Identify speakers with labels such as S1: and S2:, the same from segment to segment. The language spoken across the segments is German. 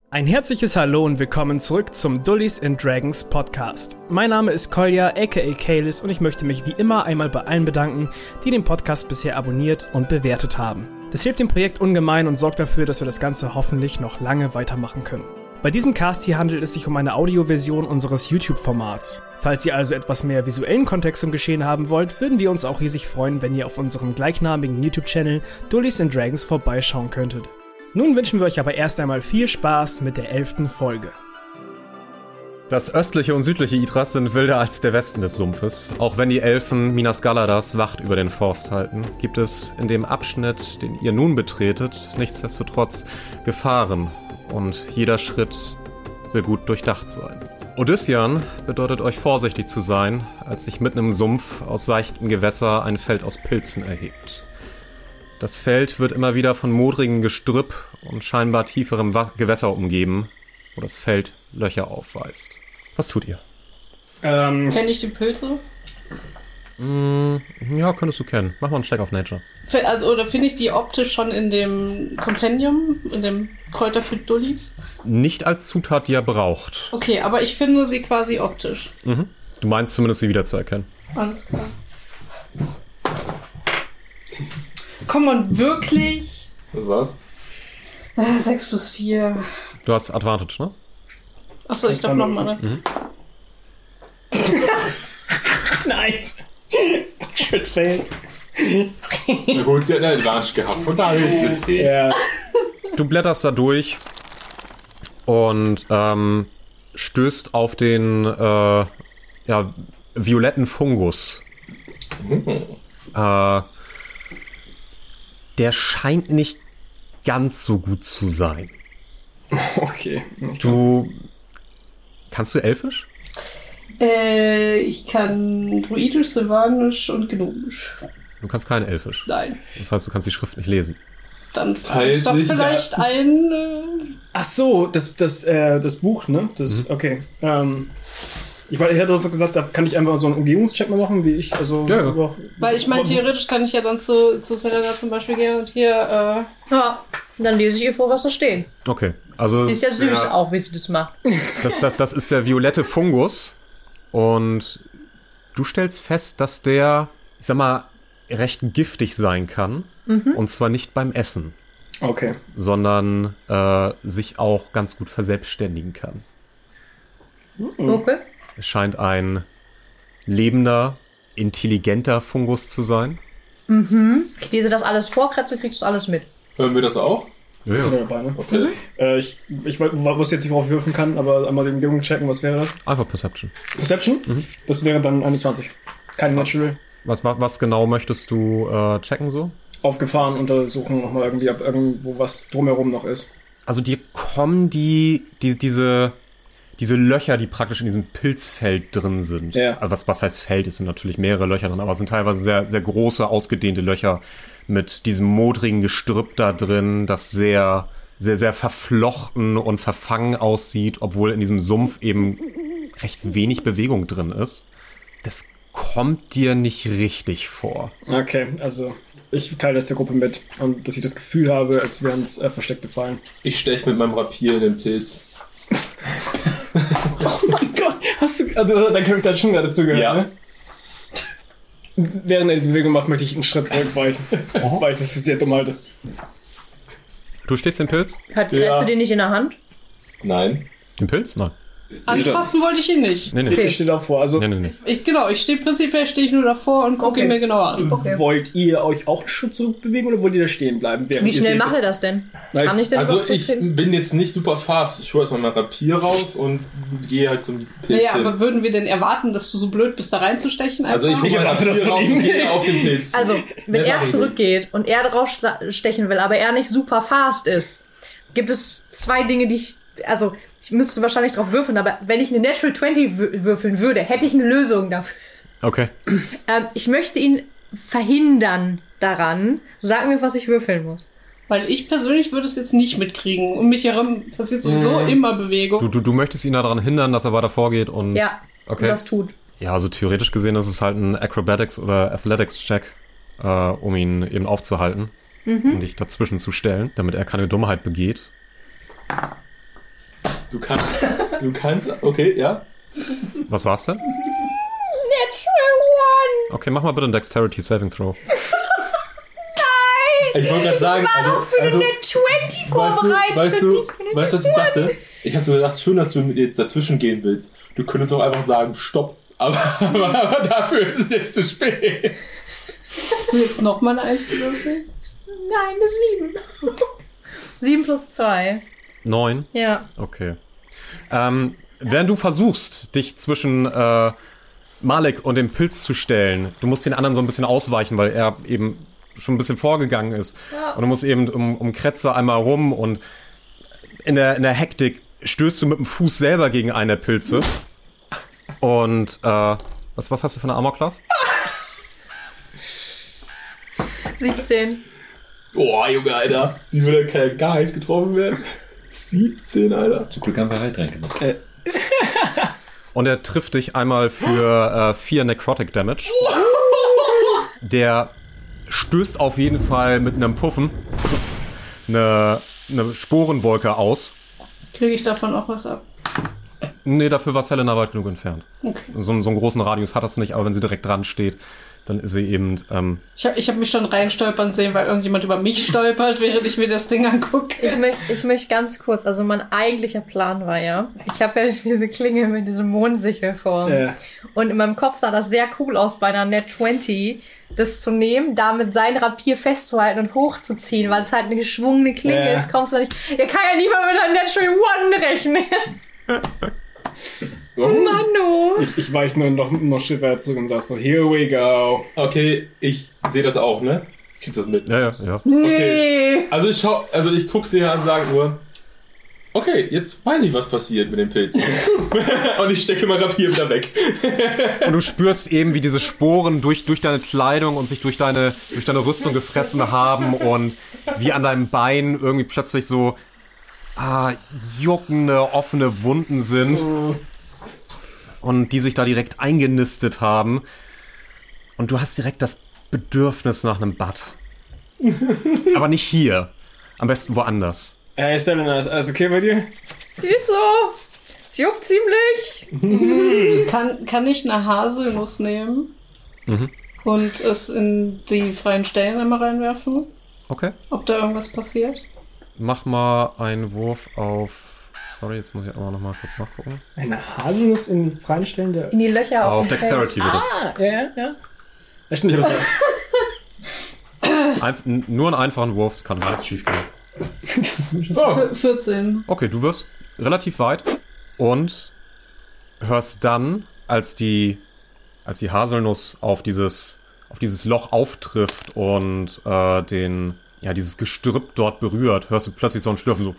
S1: Ein herzliches Hallo und willkommen zurück zum Dullies and Dragons Podcast. Mein Name ist Kolja, aka Kaelis, und ich möchte mich wie immer einmal bei allen bedanken, die den Podcast bisher abonniert und bewertet haben. Das hilft dem Projekt ungemein und sorgt dafür, dass wir das Ganze hoffentlich noch lange weitermachen können. Bei diesem Cast hier handelt es sich um eine Audioversion unseres YouTube-Formats. Falls ihr also etwas mehr visuellen Kontext zum Geschehen haben wollt, würden wir uns auch riesig freuen, wenn ihr auf unserem gleichnamigen YouTube-Channel Dullies and Dragons vorbeischauen könntet. Nun wünschen wir euch aber erst einmal viel Spaß mit der 11. Folge.
S2: Das östliche und südliche Idras sind wilder als der Westen des Sumpfes. Auch wenn die Elfen Minas Galadas Wacht über den Forst halten, gibt es in dem Abschnitt, den ihr nun betretet, nichtsdestotrotz Gefahren. Und jeder Schritt will gut durchdacht sein. Odyssean bedeutet euch vorsichtig zu sein, als sich mitten im Sumpf aus seichtem Gewässer ein Feld aus Pilzen erhebt. Das Feld wird immer wieder von modrigem Gestrüpp und scheinbar tieferem Gewässer umgeben, wo das Feld Löcher aufweist. Was tut ihr?
S3: Kenn ich die Pilze?
S2: Ja, könntest du kennen. Mach mal einen Check auf Nature.
S3: Oder finde ich die optisch schon in dem Kompendium, in dem Kräuter für Dullis?
S2: Nicht als Zutat, die er braucht.
S3: Okay, aber ich finde sie quasi optisch.
S2: Mhm. Du meinst zumindest, sie wiederzuerkennen.
S3: Alles klar. Komm on, wirklich?
S4: Was war's?
S3: 6 plus 4.
S2: Du hast Advantage, ne?
S3: Achso, ich darf nochmal, ne?
S2: Mhm.
S1: Nice! Shit fail.
S4: Na gut, sie hat eine Advantage gehabt, von daher ist eine 10.
S1: Ja.
S2: Du blätterst da durch und stößt auf den violetten Fungus. Der scheint nicht ganz so gut zu sein.
S4: Okay.
S2: Kannst du Elfisch?
S3: Ich kann Druidisch, Silvanisch und Gnomisch.
S2: Du kannst kein Elfisch.
S3: Nein.
S2: Das heißt, du kannst die Schrift nicht lesen.
S3: Dann frage ich doch vielleicht ein...
S1: Ach so, das Buch, ne? Okay. Ich hätte auch so gesagt, da kann ich einfach so einen Umgebungscheck mal machen, wie ich, also...
S2: Ja.
S3: Weil ich meine, theoretisch kann ich ja dann zu Selena zum Beispiel gehen und hier,
S5: Ja, und dann lese ich ihr vor, was da steht.
S2: Okay, also...
S5: Die ist ja süß auch, wie sie das macht.
S2: Das ist der violette Fungus und du stellst fest, dass der, ich sag mal, recht giftig sein kann. Und zwar nicht beim Essen.
S1: Okay.
S2: Sondern sich auch ganz gut verselbstständigen kann.
S5: Okay.
S2: Es scheint ein lebender, intelligenter Fungus zu sein.
S5: Ich lese das alles vor, Kretze, kriegst du alles mit.
S4: Hören wir das auch?
S2: Ja.
S1: Sind wir dabei, ne?
S4: Okay.
S1: Ich wusste jetzt nicht, worauf ich würfeln kann, aber einmal den Umgebung checken, was wäre das?
S2: Einfach Perception.
S1: Perception? Das wäre dann 21. Kein Natural.
S2: Was genau möchtest du checken so?
S1: Auf Gefahren untersuchen, nochmal irgendwie, ob irgendwo was drumherum noch ist.
S2: Also dir kommen diese Löcher, die praktisch in diesem Pilzfeld drin sind.
S1: Ja.
S2: Was heißt Feld? Es sind natürlich mehrere Löcher drin, aber es sind teilweise sehr, sehr große, ausgedehnte Löcher mit diesem modrigen Gestrüpp da drin, das sehr, sehr, sehr verflochten und verfangen aussieht, obwohl in diesem Sumpf eben recht wenig Bewegung drin ist. Das kommt dir nicht richtig vor.
S1: Okay, also ich teile das der Gruppe mit und dass ich das Gefühl habe, als wären es versteckte Fallen.
S4: Ich stech mit meinem Rapier in den Pilz.
S1: Oh mein Gott, dein Charakter hat schon gerade zugehört,
S4: Ja.
S1: ne? Während er diese Bewegung macht, möchte ich einen Schritt zurückweichen, weil ich das für sehr dumm halte.
S2: Du stehst den Pilz?
S5: Hat Kretze den nicht in der Hand?
S4: Nein.
S2: Den Pilz? Nein.
S3: anfassen wollte ich ihn nicht.
S2: Nee.
S1: Ich stehe davor, also
S2: Nee.
S3: Prinzipiell stehe ich nur davor und gucke ihn mir genauer an.
S5: Okay.
S1: wollt ihr euch auch einen Schritt zurückbewegen oder wollt ihr da stehen bleiben?
S5: Wie schnell macht er das denn? Kann ich denn
S4: Also
S5: überhaupt
S4: ich
S5: zurückfinden?
S4: bin jetzt nicht super fast. Ich hole erstmal mein Rapier raus und gehe halt zum Pilz
S3: Naja,
S4: hin.
S3: aber würden wir denn erwarten, dass du so blöd bist, da reinzustechen?
S4: Also ich
S3: einfach?
S4: hole mein
S1: erwarte das
S4: Rapier
S1: von
S4: raus
S1: ihm.
S4: und gehe auf den Pilz.
S5: Also, wenn
S4: Mehr
S5: er
S4: sag ich
S5: zurückgeht und er draufstechen will, aber er nicht super fast ist, gibt es zwei Dinge, die ich müsste wahrscheinlich drauf würfeln, aber wenn ich eine Natural 20 würfeln würde, hätte ich eine Lösung dafür.
S2: Okay.
S5: Ich möchte ihn verhindern daran. Sag mir, was ich würfeln muss.
S3: Weil ich persönlich würde es jetzt nicht mitkriegen. Um mich herum passiert sowieso immer Bewegung.
S2: Du möchtest ihn daran hindern, dass er weiter vorgeht und...
S5: Ja,
S2: Okay.
S5: und das tut.
S2: Ja, also theoretisch gesehen ist es halt ein Acrobatics- oder Athletics-Check, um ihn eben aufzuhalten, um dich dazwischen zu stellen, damit er keine Dummheit begeht.
S4: Du kannst, okay, ja.
S2: Was war's denn?
S5: Natural One!
S2: Okay, mach mal bitte einen Dexterity Saving Throw.
S4: Ich wollte gerade sagen,
S5: Ich war doch für den Net 20 vorbereitet.
S4: weißt du, was ich dachte? Ich habe so gedacht, schön, dass du mit jetzt dazwischen gehen willst. Du könntest auch einfach sagen, stopp. Aber dafür ist es jetzt zu spät.
S3: Hast du jetzt nochmal eine 1 gewürfelt?
S5: Nein, das 7. 7 plus 2.
S2: 9?
S5: Ja.
S2: Okay. Während du versuchst, dich zwischen Malik und dem Pilz zu stellen, du musst den anderen so ein bisschen ausweichen, weil er eben schon ein bisschen vorgegangen ist. Ja. Und du musst eben um Kretze einmal rum und in der Hektik stößt du mit dem Fuß selber gegen einen der Pilze. Und was hast du für eine Armor-Class?
S5: 17.
S4: Boah, Junge, Alter. Die würde gar heiß getroffen werden. 17, Alter.
S6: Zum Glück haben wir halt reingenommen.
S2: Und er trifft dich einmal für 4 Necrotic Damage. Der stößt auf jeden Fall mit einem Puffen eine Sporenwolke aus.
S3: Kriege ich davon auch was ab?
S2: Nee, dafür war Helena weit genug entfernt.
S3: Okay.
S2: So einen großen Radius hat das nicht, aber wenn sie direkt dran steht, dann ist sie eben...
S3: Ich hab mich schon reinstolpern sehen, weil irgendjemand über mich stolpert, während ich mir das Ding angucke.
S5: Ich möchte ganz kurz, also mein eigentlicher Plan war ja, ich habe ja diese Klinge mit diesem Mondsichel-Form. Und in meinem Kopf sah das sehr cool aus, bei einer Net 20 das zu nehmen, damit sein Rapier festzuhalten und hochzuziehen, weil es halt eine geschwungene Klinge ist, kommst du nicht... Er kann ja nicht mal mit einer Natural One rechnen. Manu!
S1: Ich weiche nur noch Schritt weiter zurück und sag so, here we go.
S4: Okay, ich sehe das auch, ne? Ich krieg das mit.
S2: Ja.
S4: Okay. Also ich guck's dir an und sage nur, okay, jetzt weiß ich, was passiert mit den Pilzen. Und ich stecke mein Rapier wieder weg.
S2: Und du spürst eben, wie diese Sporen durch deine Kleidung und sich durch deine Rüstung gefressen haben und wie an deinem Bein irgendwie plötzlich so juckende, offene Wunden sind. Und die sich da direkt eingenistet haben. Und du hast direkt das Bedürfnis nach einem Bad. Aber nicht hier. Am besten woanders.
S1: Hey Selena, ist alles okay bei dir?
S5: Geht so. Es juckt ziemlich.
S3: Kann ich eine Haselnuss nehmen und es in die freien Stellen einmal reinwerfen?
S2: Okay.
S3: Ob da irgendwas passiert?
S2: Mach mal einen Wurf auf... Sorry, jetzt muss ich aber noch mal kurz nachgucken.
S1: Eine Haselnuss in die freien Stellen der...
S5: In die Löcher
S2: auf Dexterity, bitte.
S1: Ja. Das stimmt, ich hab das
S2: Nur einen einfachen Wurf, es kann alles schief gehen.
S3: 14.
S2: Okay, du wirst relativ weit und hörst dann, als die Haselnuss auf dieses Loch auftrifft und dieses Gestrüpp dort berührt, hörst du plötzlich so ein Schlürfen so.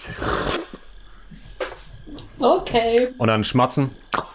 S3: Okay.
S2: Und dann Schmatzen.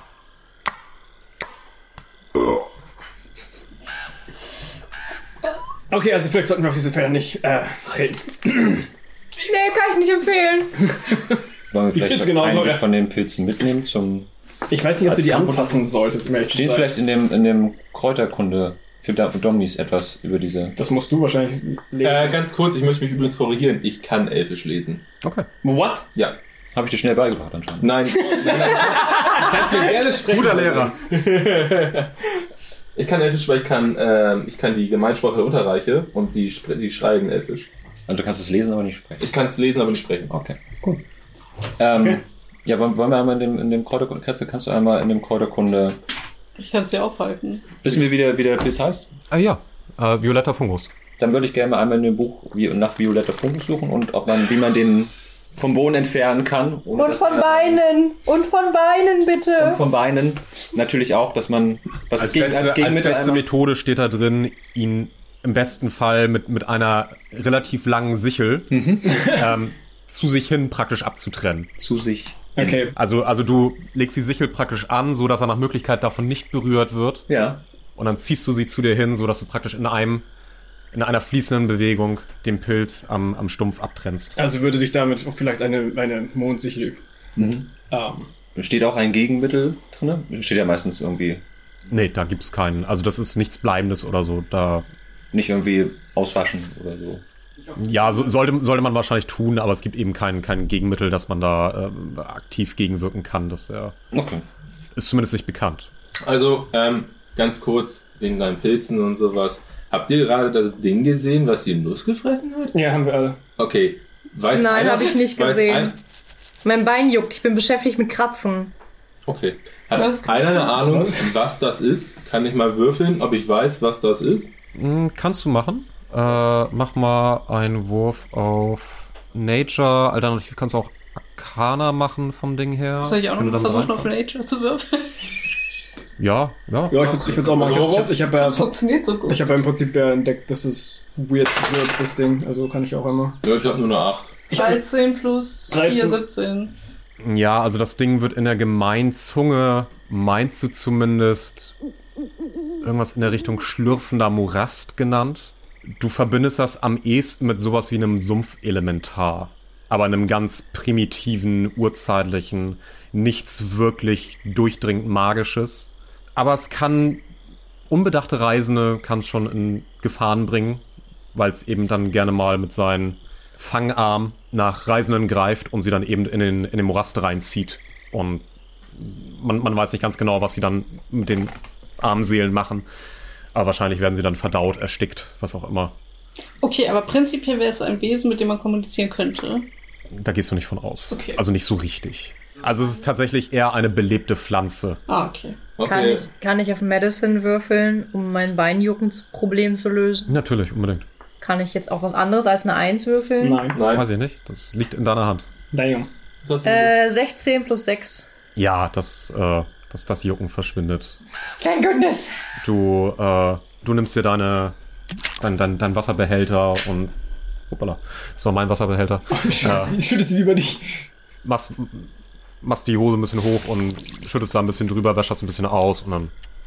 S1: Okay, also vielleicht sollten wir auf diese Felder nicht treten.
S5: Nee, kann ich nicht empfehlen.
S6: Wollen wir vielleicht
S1: genauso,
S6: von den Pilzen mitnehmen zum...
S1: Ich weiß nicht, ob du die anfassen solltest.
S6: Steht vielleicht in dem Kräuterkunde für Domis etwas über diese...
S1: Das musst du wahrscheinlich lesen.
S4: Ganz kurz, ich möchte mich übrigens korrigieren. Ich kann Elfisch lesen.
S2: Okay.
S1: What?
S4: Ja.
S6: Habe ich dir schnell beigebracht anscheinend.
S4: Nein. Du kannst mir gerne sprechen.
S2: Guter Lehrer.
S4: Ich kann Elfisch, weil ich kann die Gemeinsprache der Unterreiche und die schreiben Elfisch.
S6: Also du kannst es lesen, aber nicht sprechen.
S4: Ich kann es lesen, aber nicht sprechen.
S6: Okay, cool. Ja, wollen wir einmal in dem Kräuterkunde... Katze, kannst du einmal in dem Kräuterkunde...
S3: Ich kann es dir aufhalten.
S6: Wissen wir, wie der Pilz heißt?
S2: Ja. Violetter Fungus.
S6: Dann würde ich gerne mal einmal in dem Buch nach Violetter Fungus suchen und wie man den vom Boden entfernen kann.
S5: Und von Beinen. Und von Beinen, bitte.
S6: Und von Beinen. Natürlich auch, dass man...
S2: Als beste Methode steht da drin, ihn im besten Fall mit einer relativ langen Sichel zu sich hin praktisch abzutrennen.
S6: Zu sich.
S1: Okay.
S2: Also du legst die Sichel praktisch an, so dass er nach Möglichkeit davon nicht berührt wird.
S6: Ja.
S2: Und dann ziehst du sie zu dir hin, so dass du praktisch in einer fließenden Bewegung den Pilz am Stumpf abtrennst.
S1: Also würde sich damit vielleicht eine Mondsichel...
S6: Steht auch ein Gegenmittel drin? Steht ja meistens irgendwie...
S2: Nee, da gibt's keinen. Also das ist nichts Bleibendes oder so. Da
S6: nicht irgendwie auswaschen oder so.
S2: Ja, sollte man wahrscheinlich tun, aber es gibt eben kein Gegenmittel, dass man da aktiv gegenwirken kann. Das ist zumindest nicht bekannt.
S4: Also, ganz kurz, wegen deinen Pilzen und sowas. Habt ihr gerade das Ding gesehen, was die Nuss gefressen hat?
S1: Ja, haben wir alle.
S4: Okay.
S5: Nein, habe ich nicht gesehen. Mein Bein juckt, ich bin beschäftigt mit Kratzen.
S4: Okay. Hat einer eine Ahnung, was das ist? Kann ich mal würfeln, ob ich weiß, was das ist?
S2: Kannst du machen. Mach mal einen Wurf auf Nature. Alternativ kannst du auch Arcana machen vom Ding her.
S3: Soll ich auch noch versuchen, auf Nature zu würfeln?
S2: Ja.
S1: Ja, ich würde es auch machen.
S3: Das funktioniert so gut.
S1: Ich habe ja im Prinzip entdeckt, dass es weird wirkt, das Ding. Also kann ich auch immer.
S4: Ja, ich habe nur eine 8.
S3: 13 plus 4, 17.
S2: Ja, also das Ding wird in der Gemeinzunge, meinst du zumindest, irgendwas in der Richtung schlürfender Morast genannt. Du verbindest das am ehesten mit sowas wie einem Sumpfelementar. Aber in einem ganz primitiven, urzeitlichen, nichts wirklich durchdringend Magisches. Aber es kann, unbedachte Reisende kann es schon in Gefahren bringen, weil es eben dann gerne mal mit seinen Fangarm nach Reisenden greift und sie dann eben in den Morast reinzieht. Und man weiß nicht ganz genau, was sie dann mit den armen Seelen machen. Aber wahrscheinlich werden sie dann verdaut, erstickt, was auch immer.
S3: Okay, aber prinzipiell wäre es ein Wesen, mit dem man kommunizieren könnte.
S2: Da gehst du nicht von aus.
S3: Okay.
S2: Also nicht so richtig. Also es ist tatsächlich eher eine belebte Pflanze.
S3: Ah, okay.
S5: Kann ich auf Medicine würfeln, um mein Beinjucken-Problem zu lösen?
S2: Natürlich, unbedingt.
S5: Kann ich jetzt auch was anderes als eine 1 würfeln?
S1: Nein.
S2: Weiß ich nicht. Das liegt in deiner Hand.
S1: Damn.
S5: 16 plus 6.
S2: Ja, dass das Jucken verschwindet.
S5: Thank goodness.
S2: Du nimmst dir dein Wasserbehälter und... Hoppala, das war mein Wasserbehälter.
S1: Schüttest sie über dich.
S2: Machst die Hose ein bisschen hoch und schüttest da ein bisschen drüber, wäschst das ein bisschen aus und dann...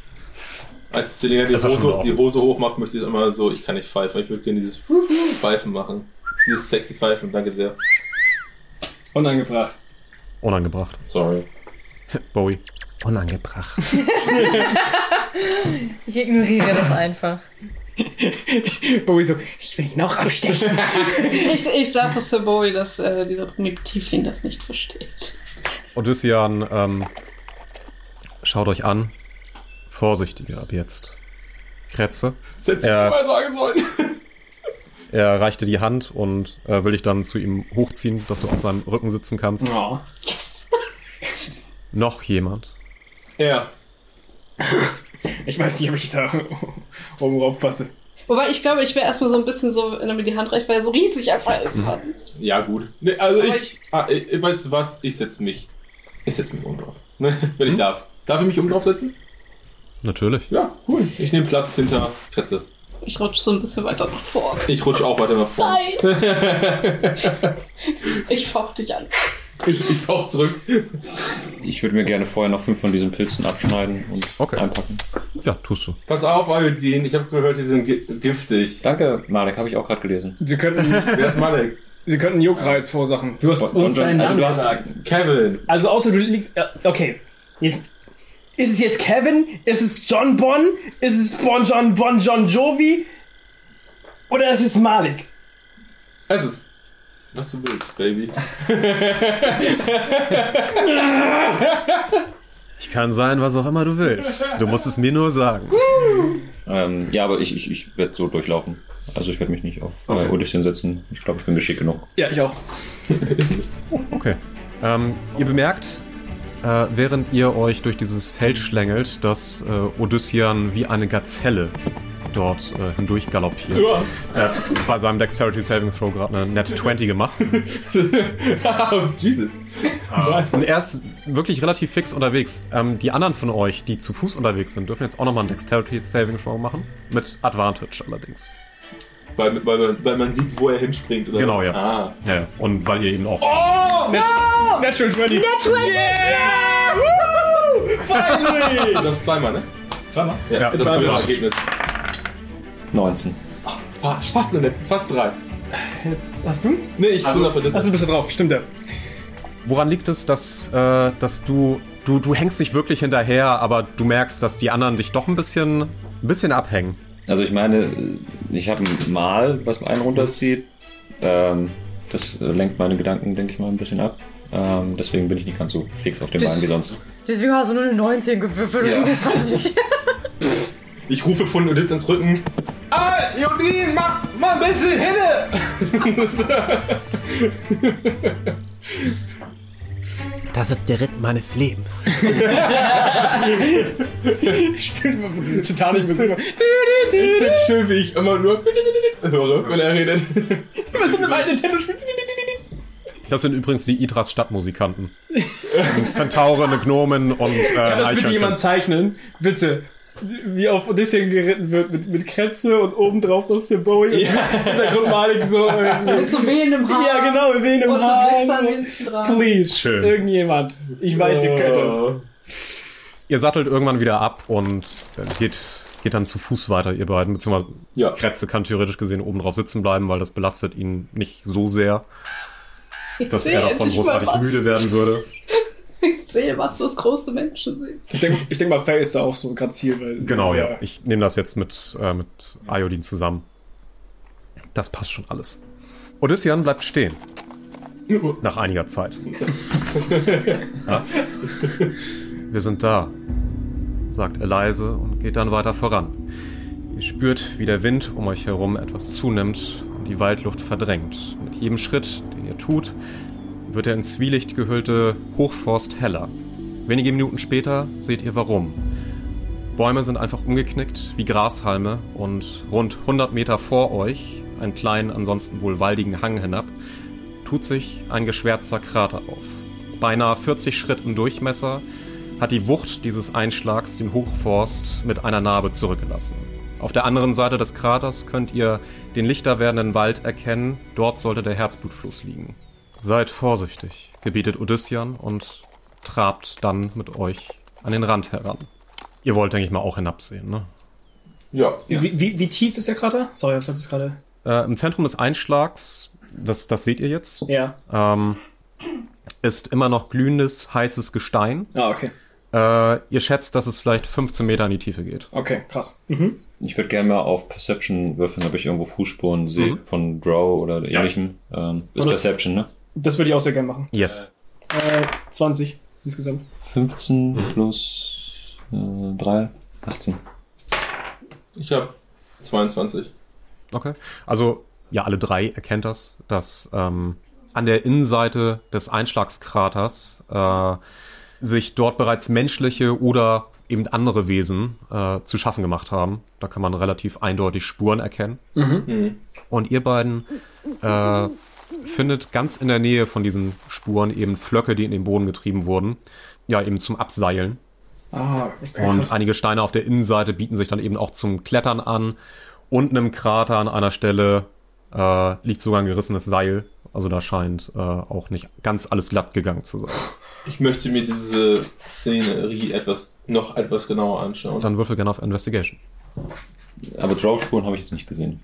S4: Als Selena die Hose hochmacht, möchte ich einmal so, ich kann nicht pfeifen, ich würde gerne dieses Pfeifen machen. Dieses sexy Pfeifen, danke sehr.
S1: Unangebracht.
S4: Sorry.
S2: Bowie. Unangebracht.
S5: Ich ignoriere das einfach.
S1: Bowie so, ich will ihn auch abstechen.
S3: Ich sage Sir Bowie, dass dieser Primitivling das nicht versteht.
S2: Odyssean, schaut euch an. Vorsichtiger ab jetzt. Kretze.
S4: Das hättest du vorher sagen sollen.
S2: Er reicht dir die Hand und will dich dann zu ihm hochziehen, dass du auf seinem Rücken sitzen kannst.
S1: Oh.
S3: Yes!
S2: Noch jemand?
S4: Ja.
S1: Ich weiß nicht, ob ich da oben rauf passe.
S3: Wobei, ich glaube, ich wäre erstmal so ein bisschen so, wenn er mir die Hand reicht, weil er so riesig einfach ist.
S4: Ja, gut. Nee, also weißt du was? Ich setz mich oben drauf. Wenn ich darf. Darf ich mich oben drauf setzen?
S2: Natürlich.
S4: Ja, cool. Ich nehme Platz hinter Kretze.
S3: Ich rutsche so ein bisschen weiter nach vorne.
S4: Ich rutsche auch weiter nach vorne.
S3: Nein! Ich fauch dich an.
S4: Ich fauch zurück.
S6: Ich würde mir gerne vorher noch 5 von diesen Pilzen abschneiden und einpacken.
S2: Ja, tust du.
S4: Pass auf, Aldin. Ich habe gehört, die sind giftig.
S6: Danke, Malek, habe ich auch gerade gelesen.
S4: Wer ist Malek?
S1: Sie könnten Juckreiz verursachen. Du hast uns deinen Namen gesagt.
S4: Kevin.
S1: Also außer du liegst... Okay. Jetzt... Ist es jetzt Kevin? Ist es John Bon? Ist es Bon John Jovi? Oder ist es Malik?
S4: Es ist, was du willst, Baby.
S2: Ich kann sein, was auch immer du willst. Du musst es mir nur sagen.
S6: Ja, aber ich werde so durchlaufen. Also ich werde mich nicht auf Odyssean setzen. Ich glaube, ich bin geschickt genug.
S1: Ja, ich auch.
S2: Okay. Ihr bemerkt, während ihr euch durch dieses Feld schlängelt, dass Odyssean wie eine Gazelle dort hindurch galoppiert. Ja. Er hat bei seinem Dexterity Saving Throw gerade eine Net 20 gemacht.
S4: Oh, Jesus.
S2: Und er ist wirklich relativ fix unterwegs. Die anderen von euch, die zu Fuß unterwegs sind, dürfen jetzt auch nochmal einen Dexterity Saving Throw machen. Mit Advantage allerdings.
S4: Weil man sieht, wo er hinspringt, oder?
S2: Genau, ja.
S4: Ah.
S2: Ja. Und weil ihr eben auch...
S1: Oh! Natural 20!
S5: Natural 20!
S1: Yeah! Woo! Finally!
S4: Das ist zweimal, ne?
S1: Zweimal?
S4: Ja, das war das Ergebnis.
S6: 19.
S4: Fast 3.
S1: Jetzt hast du?
S4: Nee, ich bin dafür.
S1: Also du bist da drauf, stimmt ja.
S2: Woran liegt es, dass du hängst nicht wirklich hinterher, aber du merkst, dass die anderen dich doch ein bisschen abhängen?
S6: Also ich meine, ich habe ein Mal, was einen runterzieht. Das lenkt meine Gedanken, denke ich mal, ein bisschen ab. Deswegen bin ich nicht ganz so fix auf den Beinen wie sonst.
S5: Deswegen hast du nur eine 19 gewürfelt und eine 20.
S4: Ich rufe von Odysseus Rücken. Ah, Jodin, mach mal ein bisschen Hände!
S1: Das ist der Ritt meines Lebens.
S7: Stimmt, man von dieser Titanic-Musik.
S4: Ich finde schön, wie ich immer nur höre, wenn er redet.
S7: Was so eine alte Nintendo-Spiel.
S2: Das sind übrigens die Idras Stadtmusikanten. Eine Zentauren, eine Gnomen und
S7: Kann das bitte jemand zeichnen? Bitte. Wie auf Odysseen geritten wird mit Kretze und obendrauf noch Symbol. Ja. Hintergrundmalig so.
S3: Mit so wehendem Haar.
S7: Ja, genau, mit wehendem
S3: und
S7: Haar.
S3: Und so Glitzern hinten dran.
S7: Please.
S2: Schön.
S7: Irgendjemand. Ich weiß, ihr könnt das.
S2: Ihr sattelt irgendwann wieder ab und geht dann zu Fuß weiter, ihr beiden. Beziehungsweise Kretze kann theoretisch gesehen oben drauf sitzen bleiben, weil das belastet ihn nicht so sehr, dass er davon großartig müde werden würde.
S3: Ich sehe was große Menschen sehen.
S7: Ich denk mal, Faye ist da auch so gerade Ziel. Weil
S2: genau, ja. Ich nehme das jetzt mit Iodin zusammen. Das passt schon alles. Odyssean bleibt stehen. Nach einiger Zeit. Ja. Wir sind da, sagt er leise und geht dann weiter voran. Ihr spürt, wie der Wind um euch herum etwas zunimmt und die Waldluft verdrängt. Mit jedem Schritt, den ihr tut, wird der in Zwielicht gehüllte Hochforst heller. Wenige Minuten später seht ihr warum. Bäume sind einfach umgeknickt wie Grashalme und rund 100 Meter vor euch, einen kleinen, ansonsten wohl waldigen Hang hinab, tut sich ein geschwärzter Krater auf. Beinahe 40 Schritt im Durchmesser hat die Wucht dieses Einschlags den Hochforst mit einer Narbe zurückgelassen. Auf der anderen Seite des Kraters könnt ihr den lichter werdenden Wald erkennen, dort sollte der Herzblutfluss liegen. Seid vorsichtig, gebietet Odyssean und trabt dann mit euch an den Rand heran. Ihr wollt, denke ich mal, auch hinabsehen, ne?
S4: Ja.
S7: Wie tief ist der Krater? Sorry, das ist gerade...
S2: Im Zentrum des Einschlags, das seht ihr jetzt,
S7: ja.
S2: Ist immer noch glühendes, heißes Gestein.
S7: Ah, okay.
S2: Ihr schätzt, dass es vielleicht 15 Meter in die Tiefe geht.
S7: Okay, krass. Mhm.
S6: Ich würde gerne mal auf Perception würfeln, ob ich irgendwo Fußspuren sehe von Drow oder ähnlichem. Ist Perception, ne?
S7: Das würde ich auch sehr gerne machen.
S2: Yes.
S7: 20 insgesamt.
S6: 15 plus 3, 18.
S4: Ich habe 22.
S2: Okay. Also, ja, alle drei erkennt das, dass an der Innenseite des Einschlagskraters sich dort bereits menschliche oder eben andere Wesen zu schaffen gemacht haben. Da kann man relativ eindeutig Spuren erkennen. Mhm. Und ihr beiden findet ganz in der Nähe von diesen Spuren eben Flöcke, die in den Boden getrieben wurden. Ja, eben zum Abseilen.
S7: Ah, okay.
S2: Und einige Steine auf der Innenseite bieten sich dann eben auch zum Klettern an. Unten im Krater an einer Stelle liegt sogar ein gerissenes Seil. Also da scheint auch nicht ganz alles glatt gegangen zu sein.
S4: Ich möchte mir diese Szenerie noch etwas genauer anschauen.
S2: Dann würfel gerne auf Investigation.
S6: Aber Drow-Spuren habe ich jetzt nicht gesehen.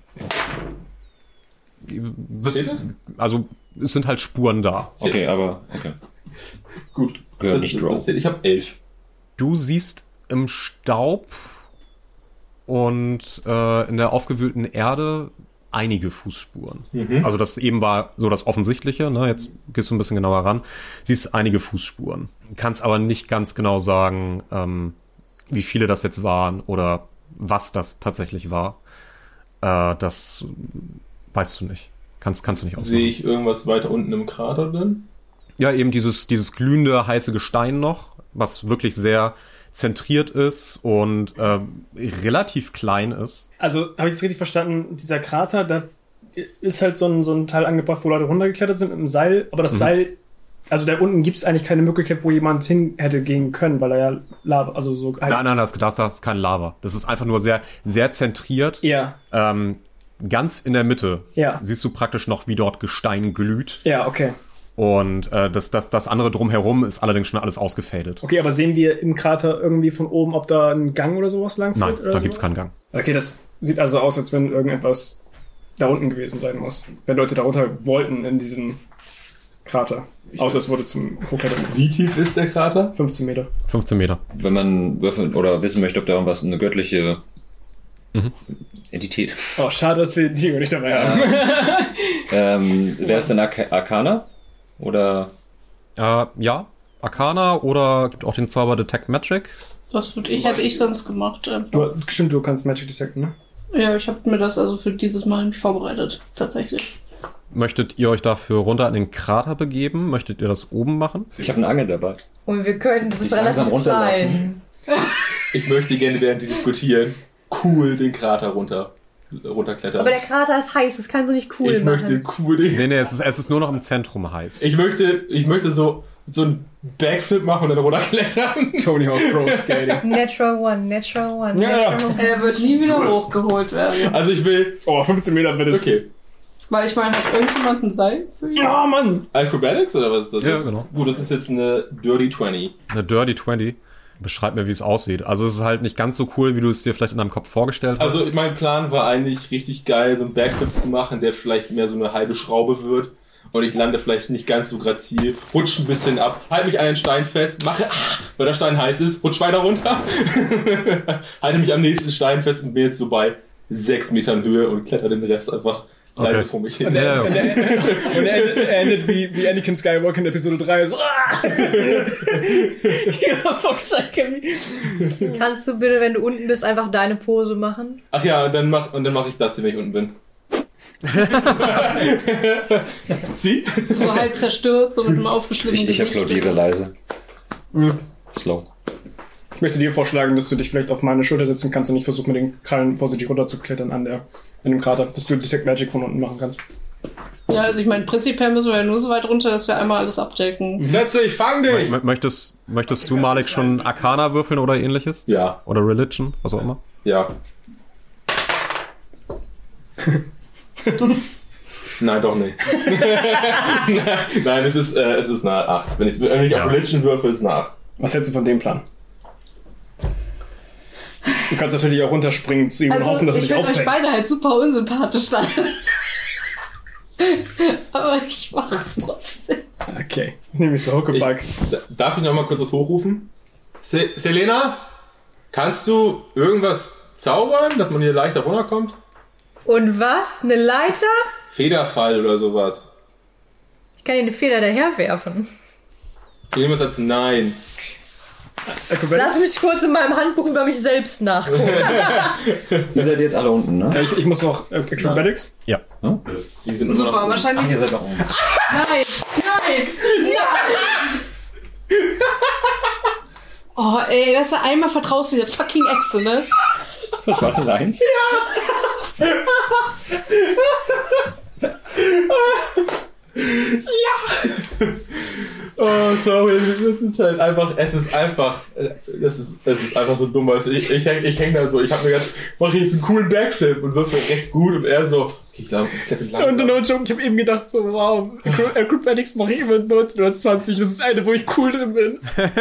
S2: Also es sind halt Spuren da.
S6: Okay, aber okay.
S4: Gut.
S6: Gehört nicht Drow.
S4: Ich habe 11.
S2: Du siehst im Staub und in der aufgewühlten Erde einige Fußspuren. Mhm. Also das eben war so das Offensichtliche, ne? Jetzt gehst du ein bisschen genauer ran. Siehst einige Fußspuren. Kannst aber nicht ganz genau sagen, wie viele das jetzt waren oder was das tatsächlich war. Das weißt du nicht. Kannst du nicht ausmachen.
S4: Sehe ich irgendwas weiter unten im Krater denn?
S2: Ja, eben dieses glühende, heiße Gestein noch, was wirklich sehr zentriert ist und relativ klein ist.
S7: Also, habe ich es richtig verstanden, dieser Krater, da ist halt so ein Teil angebracht, wo Leute runtergeklettert sind mit einem Seil, aber das Seil, also da unten gibt es eigentlich keine Möglichkeit, wo jemand hin hätte gehen können, weil er ja Lava, also so heißt.
S2: Nein, das ist kein Lava. Das ist einfach nur sehr, sehr zentriert.
S7: Ja.
S2: Ganz in der Mitte
S7: ja.
S2: Siehst du praktisch noch, wie dort Gestein glüht.
S7: Ja, okay.
S2: Und das andere drumherum ist allerdings schon alles ausgefadet.
S7: Okay, aber sehen wir im Krater irgendwie von oben, ob da ein Gang oder sowas lang führt?
S2: Nein, da gibt's keinen Gang.
S7: Okay, das sieht also aus, als wenn irgendetwas da unten gewesen sein muss. Wenn Leute da runter wollten in diesen Krater. Außer es wurde zum Hochklettern.
S4: Wie tief ist der Krater?
S7: 15 Meter.
S2: 15 Meter.
S6: Wenn man würfeln oder wissen möchte, ob da irgendwas eine göttliche Entität.
S7: Oh, schade, dass wir Diego nicht dabei haben.
S6: Wäre es denn Arcana? Oder?
S2: Ja, Arcana oder gibt auch den Zauber Detect Magic.
S3: Hätte ich sonst gemacht.
S7: Stimmt, du kannst Magic detecten, ne?
S3: Ja, ich habe mir das also für dieses Mal nicht vorbereitet, tatsächlich.
S2: Möchtet ihr euch dafür runter in den Krater begeben? Möchtet ihr das oben machen?
S6: Ich habe eine Angel dabei.
S5: Und wir können, du bist
S6: Dich langsam
S5: relativ klein.
S4: Ich möchte gerne, während die diskutieren, cool den Krater runterklettern.
S5: Aber der Krater ist heiß, das kannst du nicht cool
S4: Ich
S5: machen.
S4: möchte cool den...
S2: Nee, es ist nur noch im Zentrum heiß.
S4: Ich möchte so einen Backflip machen und dann runterklettern.
S7: Tony Hawk Pro Skating.
S5: Natural One.
S7: Ja.
S3: Er wird nie wieder hochgeholt werden.
S4: Also ich will...
S7: Oh, 15 Meter wird es.
S4: Okay.
S3: Weil ich meine, hat irgendjemand ein Seil für ihn?
S7: Ja, Mann!
S4: Acrobatics oder was ist das
S2: Ja,
S4: jetzt?
S2: genau.
S4: Gut, das ist jetzt eine Dirty 20.
S2: Eine Dirty 20. Beschreib mir, wie es aussieht. Also es ist halt nicht ganz so cool, wie du es dir vielleicht in deinem Kopf vorgestellt hast.
S4: Also mein Plan war eigentlich richtig geil, so einen Backflip zu machen, der vielleicht mehr so eine halbe Schraube wird. Und ich lande vielleicht nicht ganz so grazil, rutsch ein bisschen ab, halte mich an den Stein fest, mache, weil der Stein heiß ist, rutsch weiter runter, halte mich am nächsten Stein fest und bin jetzt so bei 6 Metern Höhe und kletter den Rest einfach leise vor mich hin.
S7: Und er endet wie Anakin Skywalker in Episode 3. So,
S5: Kannst du bitte, wenn du unten bist, einfach deine Pose machen?
S4: Ach ja, und dann mach ich das hier, wenn ich unten bin. Sie?
S3: So halb zerstört, so mit einem aufgeschliffenen
S6: Ich
S3: Gesicht.
S6: applaudiere leise. Slow.
S7: ich möchte dir vorschlagen, dass du dich vielleicht auf meine Schulter setzen kannst und ich versuche mit den Krallen vorsichtig runterzuklettern in dem Krater, dass du Detect Magic von unten machen kannst.
S3: Ja, also ich meine, prinzipiell müssen wir ja nur so weit runter, dass wir einmal alles abdecken.
S4: Plätze, ich fang dich!
S2: Möchtest du, Malik, schon Arcana würfeln oder ähnliches?
S4: Ja.
S2: Oder Religion, was auch immer?
S4: Ja. Nein, doch nicht. Nein, es ist eine 8. Wenn ich auf Religion würfe, ist es eine 8.
S7: Was hältst du von dem Plan? Du kannst natürlich auch runterspringen zu ihm und
S3: Also
S7: hoffen, dass er
S3: ich
S7: dich
S3: finde euch
S7: auffällt.
S3: beide halt super unsympathisch sein. Aber ich mach's trotzdem.
S7: Okay, nehme ich so Huckepack.
S4: Darf ich noch mal kurz was hochrufen? Selena, kannst du irgendwas zaubern, dass man hier leichter runterkommt?
S5: Und was? Eine Leiter?
S4: Federfall oder sowas.
S5: Ich kann dir eine Feder daherwerfen.
S4: Irgendwas als Nein.
S5: Lass mich kurz in meinem Handbuch über mich selbst nachgucken.
S6: Ihr seid jetzt alle unten, ne?
S7: Ich muss noch Acrobatics.
S2: Ja.
S4: Die sind
S3: Super,
S4: noch
S3: wahrscheinlich.
S6: Ihr seid noch unten.
S3: Nein! Nein! Oh, ey, weißt du, einmal vertraust du dir fucking Echse, ne?
S6: Was war denn eins?
S4: Oh, sorry, es ist einfach so dumm. Also ich häng da so, ich mache jetzt einen coolen Backflip und würfel recht gut und er so, okay, ich kletter langsam.
S7: Und no joke, ich habe eben gedacht so, wow, Acrobatics mache ich immer 19 oder 20, das ist eine, wo ich cool drin bin.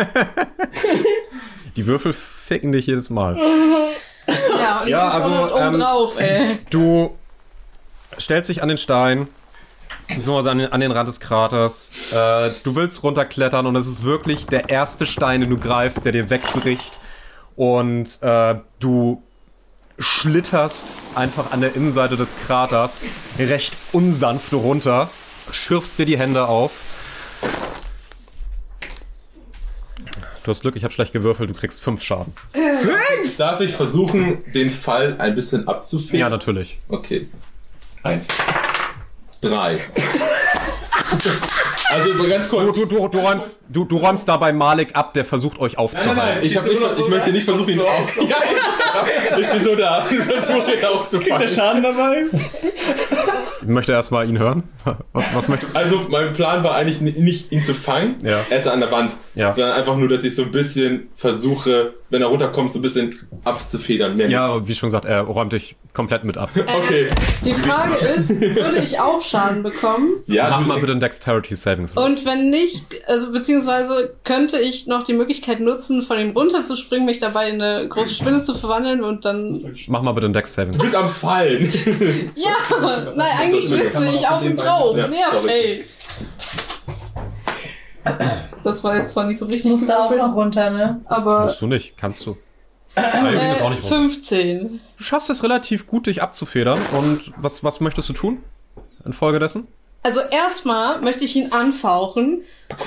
S2: Die Würfel ficken dich jedes Mal.
S3: Ja, und
S2: Ja,
S3: ich sitze
S2: also,
S3: oben drauf, ey.
S2: Du stellst dich an den Stein, beziehungsweise an den Rand des Kraters. Du willst runterklettern und es ist wirklich der erste Stein, den du greifst, der dir wegbricht. Und du schlitterst einfach an der Innenseite des Kraters recht unsanft runter, schürfst dir die Hände auf. Du hast Glück, ich habe schlecht gewürfelt, du kriegst 5 Schaden.
S4: Darf ich versuchen, den Fall ein bisschen abzufedern?
S2: Ja, natürlich.
S4: Okay.
S6: 1.
S4: 3. Also ganz kurz.
S2: Du räumst dabei Malik ab, der versucht euch aufzuhalten.
S4: Ich möchte nicht versuchen, ihn ich stehe so da und versuche ihn aufzufangen.
S7: Kriegt der Schaden dabei?
S2: Ich möchte erstmal ihn hören. Was möchtest du?
S4: Also mein Plan war eigentlich nicht, ihn zu fangen,
S2: Ja.
S4: er ist an der Wand,
S2: Ja.
S4: sondern einfach nur, dass ich so ein bisschen versuche, wenn er runterkommt, so ein bisschen abzufedern. Mehr
S2: Ja, aber wie schon gesagt, er räumt dich komplett mit ab.
S4: Okay.
S3: Die Frage ist, würde ich auch Schaden bekommen?
S4: Ja,
S2: Mach mal bitte einen Dexterity Saving Throw.
S3: Und wenn nicht, also beziehungsweise könnte ich noch die Möglichkeit nutzen, von ihm runterzuspringen, mich dabei in eine große Spinne zu verwandeln und dann...
S2: Mach mal bitte einen Dex Saving
S4: du
S2: Throw.
S4: bist am Fallen.
S3: Ja, nein, eigentlich sitze ich auf ihm drauf
S4: Ja,
S3: und er
S4: sorry.
S3: fällt. Das war jetzt zwar nicht so
S5: Ich
S3: richtig,
S5: muss da auch noch runter, ne?
S3: aber
S2: Kannst du nicht, kannst du. Nein, ist auch nicht rum.
S3: 15.
S2: Du schaffst es relativ gut, dich abzufedern. Und was möchtest du tun? infolgedessen?
S3: Also erstmal möchte ich ihn anfauchen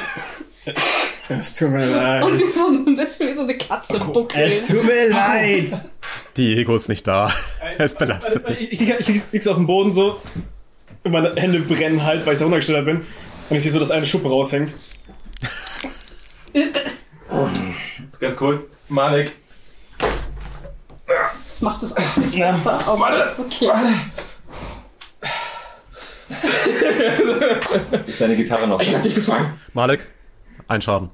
S7: Es tut mir leid.
S3: und wie so ein bisschen wie so eine Katze buckeln.
S7: Es tut mir leid.
S2: Diego ist nicht da. Es belastet mich.
S7: Ich lieg's auf dem Boden so. Und meine Hände brennen halt, weil ich da runtergestellt bin. Und ich sehe so, dass eine Schuppe raushängt.
S4: Ganz kurz, Malek.
S3: Das macht es auch nicht besser, aber das ist okay.
S6: Ist deine Gitarre noch?
S4: Ich hab dich gefangen.
S2: Malek, ein Schaden.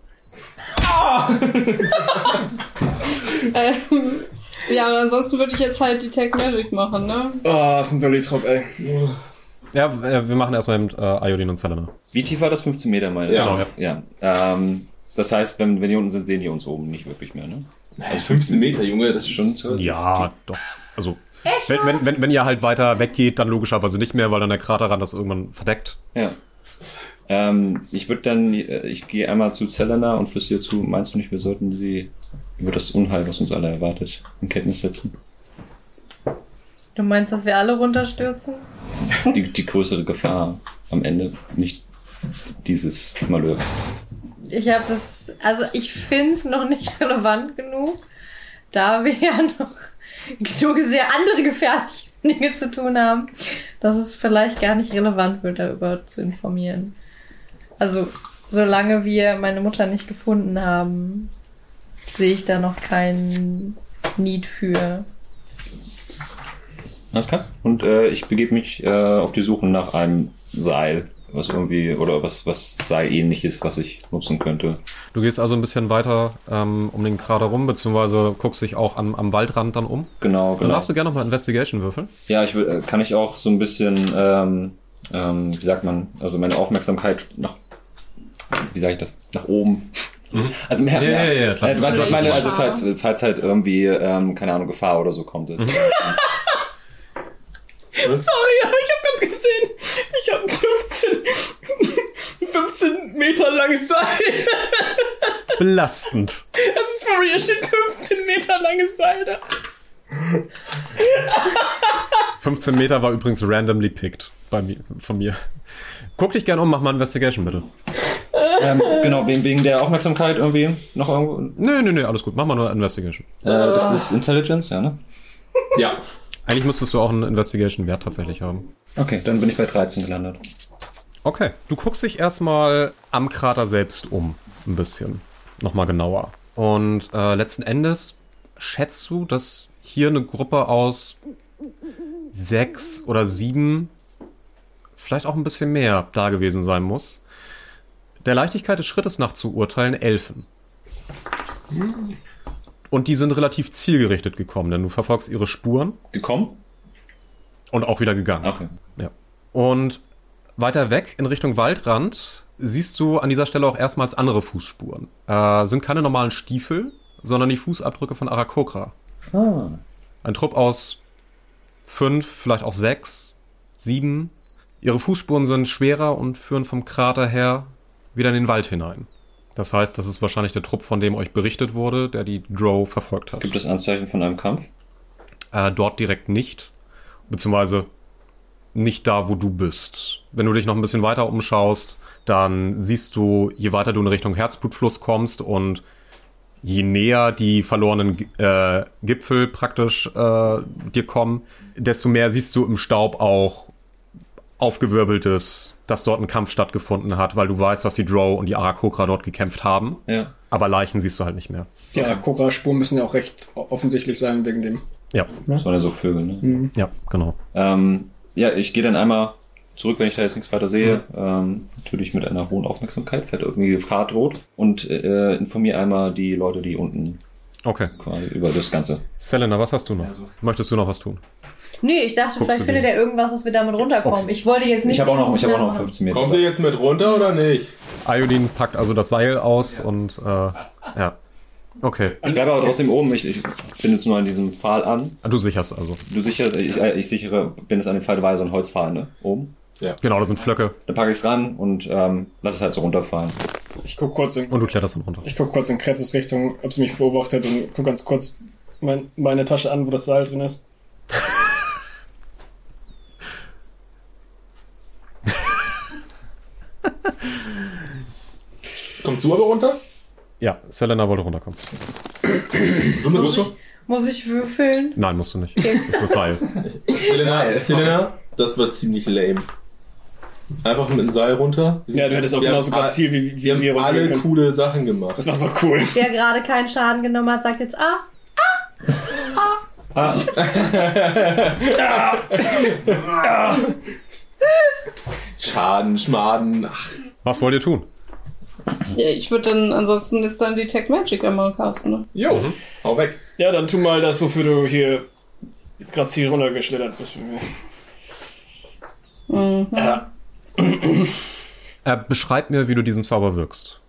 S3: Ja, und ansonsten würde ich jetzt halt Detect Magic machen, ne?
S7: Oh, das ist ein Dolly-Trop, ey.
S2: Ja, wir machen erstmal mit Iodin und Selena.
S6: Wie tief war das? 15 Meter, meine ich?
S4: Ja.
S6: Ja. Das heißt, wenn die unten sind, sehen die uns oben nicht wirklich mehr, ne?
S4: Also 15 Meter, Junge, das ist schon so.
S2: Ja, doch. Also, wenn ihr halt weiter weggeht, dann logischerweise nicht mehr, weil dann der Kraterrand das irgendwann verdeckt.
S6: Ja. Ich würde dann, ich gehe einmal zu Selena und flüstere zu, meinst du nicht, wir sollten sie über das Unheil, was uns alle erwartet, in Kenntnis setzen?
S5: Du meinst, dass wir alle runterstürzen?
S6: Die größere Gefahr am Ende, nicht dieses Malheur.
S5: Ich finde es noch nicht relevant genug, da wir ja noch so sehr andere gefährliche Dinge zu tun haben, dass es vielleicht gar nicht relevant wird, darüber zu informieren. Also, solange wir meine Mutter nicht gefunden haben, sehe ich da noch keinen Need für.
S6: Alles klar. Und ich begebe mich auf die Suche nach einem Seil, was irgendwie, oder was Seilähnliches, was ich nutzen könnte.
S2: Du gehst also ein bisschen weiter um den Krater rum, beziehungsweise guckst dich auch am Waldrand dann um.
S6: Genau.
S2: Dann darfst du gerne nochmal Investigation würfeln.
S6: Ja, kann ich auch so ein bisschen, wie sagt man, also meine Aufmerksamkeit nach oben. Also mehr.
S2: Ja, klar.
S6: Weißt du, was ich meine? Also falls halt irgendwie, keine Ahnung, Gefahr oder so kommt. Ist.
S7: Sorry, aber ich habe ganz gesehen, ich habe 15 Meter langes Seil.
S2: Belastend.
S7: Das ist for real, steht 15 Meter langes Seil da.
S2: 15 Meter war übrigens randomly picked von mir. Guck dich gerne um, mach mal Investigation bitte.
S6: Genau, wegen der Aufmerksamkeit irgendwie noch irgendwo.
S2: Nee, alles gut. Mach mal nur Investigation.
S6: Das ist Intelligence, ja, ne?
S4: Ja.
S2: Eigentlich müsstest du auch einen Investigation-Wert tatsächlich haben.
S6: Okay, dann bin ich bei 13 gelandet.
S2: Okay, du guckst dich erstmal am Krater selbst um. Ein bisschen. Nochmal genauer. Und letzten Endes schätzt du, dass hier eine Gruppe aus 6 oder 7, vielleicht auch ein bisschen mehr, da gewesen sein muss. Der Leichtigkeit des Schrittes nach zu urteilen, Elfen. Und die sind relativ zielgerichtet gekommen, denn du verfolgst ihre Spuren.
S6: Gekommen?
S2: Und auch wieder gegangen.
S6: Okay.
S2: Ja. Und weiter weg in Richtung Waldrand siehst du an dieser Stelle auch erstmals andere Fußspuren. Sind keine normalen Stiefel, sondern die Fußabdrücke von Aarakocra.
S6: Ah.
S2: Ein Trupp aus 5, vielleicht auch 6, 7. Ihre Fußspuren sind schwerer und führen vom Krater her wieder in den Wald hinein. Das heißt, das ist wahrscheinlich der Trupp, von dem euch berichtet wurde, der die Drow verfolgt hat.
S6: Gibt es Anzeichen von einem Kampf?
S2: Dort direkt nicht. Beziehungsweise nicht da, wo du bist. Wenn du dich noch ein bisschen weiter umschaust, dann siehst du, je weiter du in Richtung Herzblutfluss kommst und je näher die verlorenen Gipfel praktisch dir kommen, desto mehr siehst du im Staub auch Aufgewirbeltes, dass dort ein Kampf stattgefunden hat, weil du weißt, dass die Drow und die Aarakocra dort gekämpft haben.
S6: Ja.
S2: Aber Leichen siehst du halt nicht mehr.
S7: Die Aarakocra-Spuren müssen ja auch recht offensichtlich sein wegen dem.
S2: Ja.
S6: Das waren ja so Vögel, ne?
S7: Mhm.
S2: Ja, genau.
S6: Ja, ich gehe dann einmal zurück, wenn ich da jetzt nichts weiter sehe. Natürlich mit einer hohen Aufmerksamkeit, vielleicht irgendwie Gefahr droht. Und informiere einmal die Leute, die unten
S2: Okay.
S6: quasi über das Ganze.
S2: Selena, was hast du noch? Möchtest du noch was tun?
S5: Nee, ich dachte,
S2: Guckst
S5: vielleicht
S2: du
S5: findet
S2: dir?
S5: er irgendwas, dass wir damit runterkommen. Ich wollte jetzt nicht.
S6: Ich habe auch noch 15 Meter.
S4: Kommt ihr jetzt mit runter oder nicht?
S2: Iodin packt also das Seil aus und ja. Okay.
S6: Ich bleibe aber trotzdem oben. Ich bin jetzt nur an diesem Pfahl an.
S2: Du sicherst also.
S6: Ich sichere, bin jetzt an dem Pfahl, da war so ein Holzpfahl, ne? Oben.
S2: Genau, das sind Flöcke.
S6: Dann packe ich es ran und lass es halt so runterfallen.
S7: Ich guck kurz in
S2: Und du kletterst dann runter.
S7: Kretzes Richtung, ob sie mich beobachtet, und guck ganz kurz meine Tasche an, wo das Seil drin ist.
S4: Kommst du aber runter?
S2: Ja, Selena wollte runterkommen.
S5: Muss ich würfeln?
S2: Nein, musst du nicht. Das ist Seil.
S4: Selena, das war ziemlich lame. Einfach mit dem Seil runter.
S7: Ja, du hättest auch genauso Grazil wie
S4: wir
S7: wir
S4: haben alle coole Sachen gemacht.
S7: Das war so cool.
S5: Wer gerade keinen Schaden genommen hat, sagt jetzt
S4: Schaden, Schmaden. Ach.
S2: Was wollt ihr tun?
S3: Ja, ich würde dann ansonsten jetzt dann Detect Magic einmal casten, ne?
S4: Jo, hau weg.
S7: Ja, dann tu mal das, wofür du hier jetzt gerade Ziel runtergeschlittert bist. Ja.
S2: Beschreib mir, wie du diesen Zauber wirkst.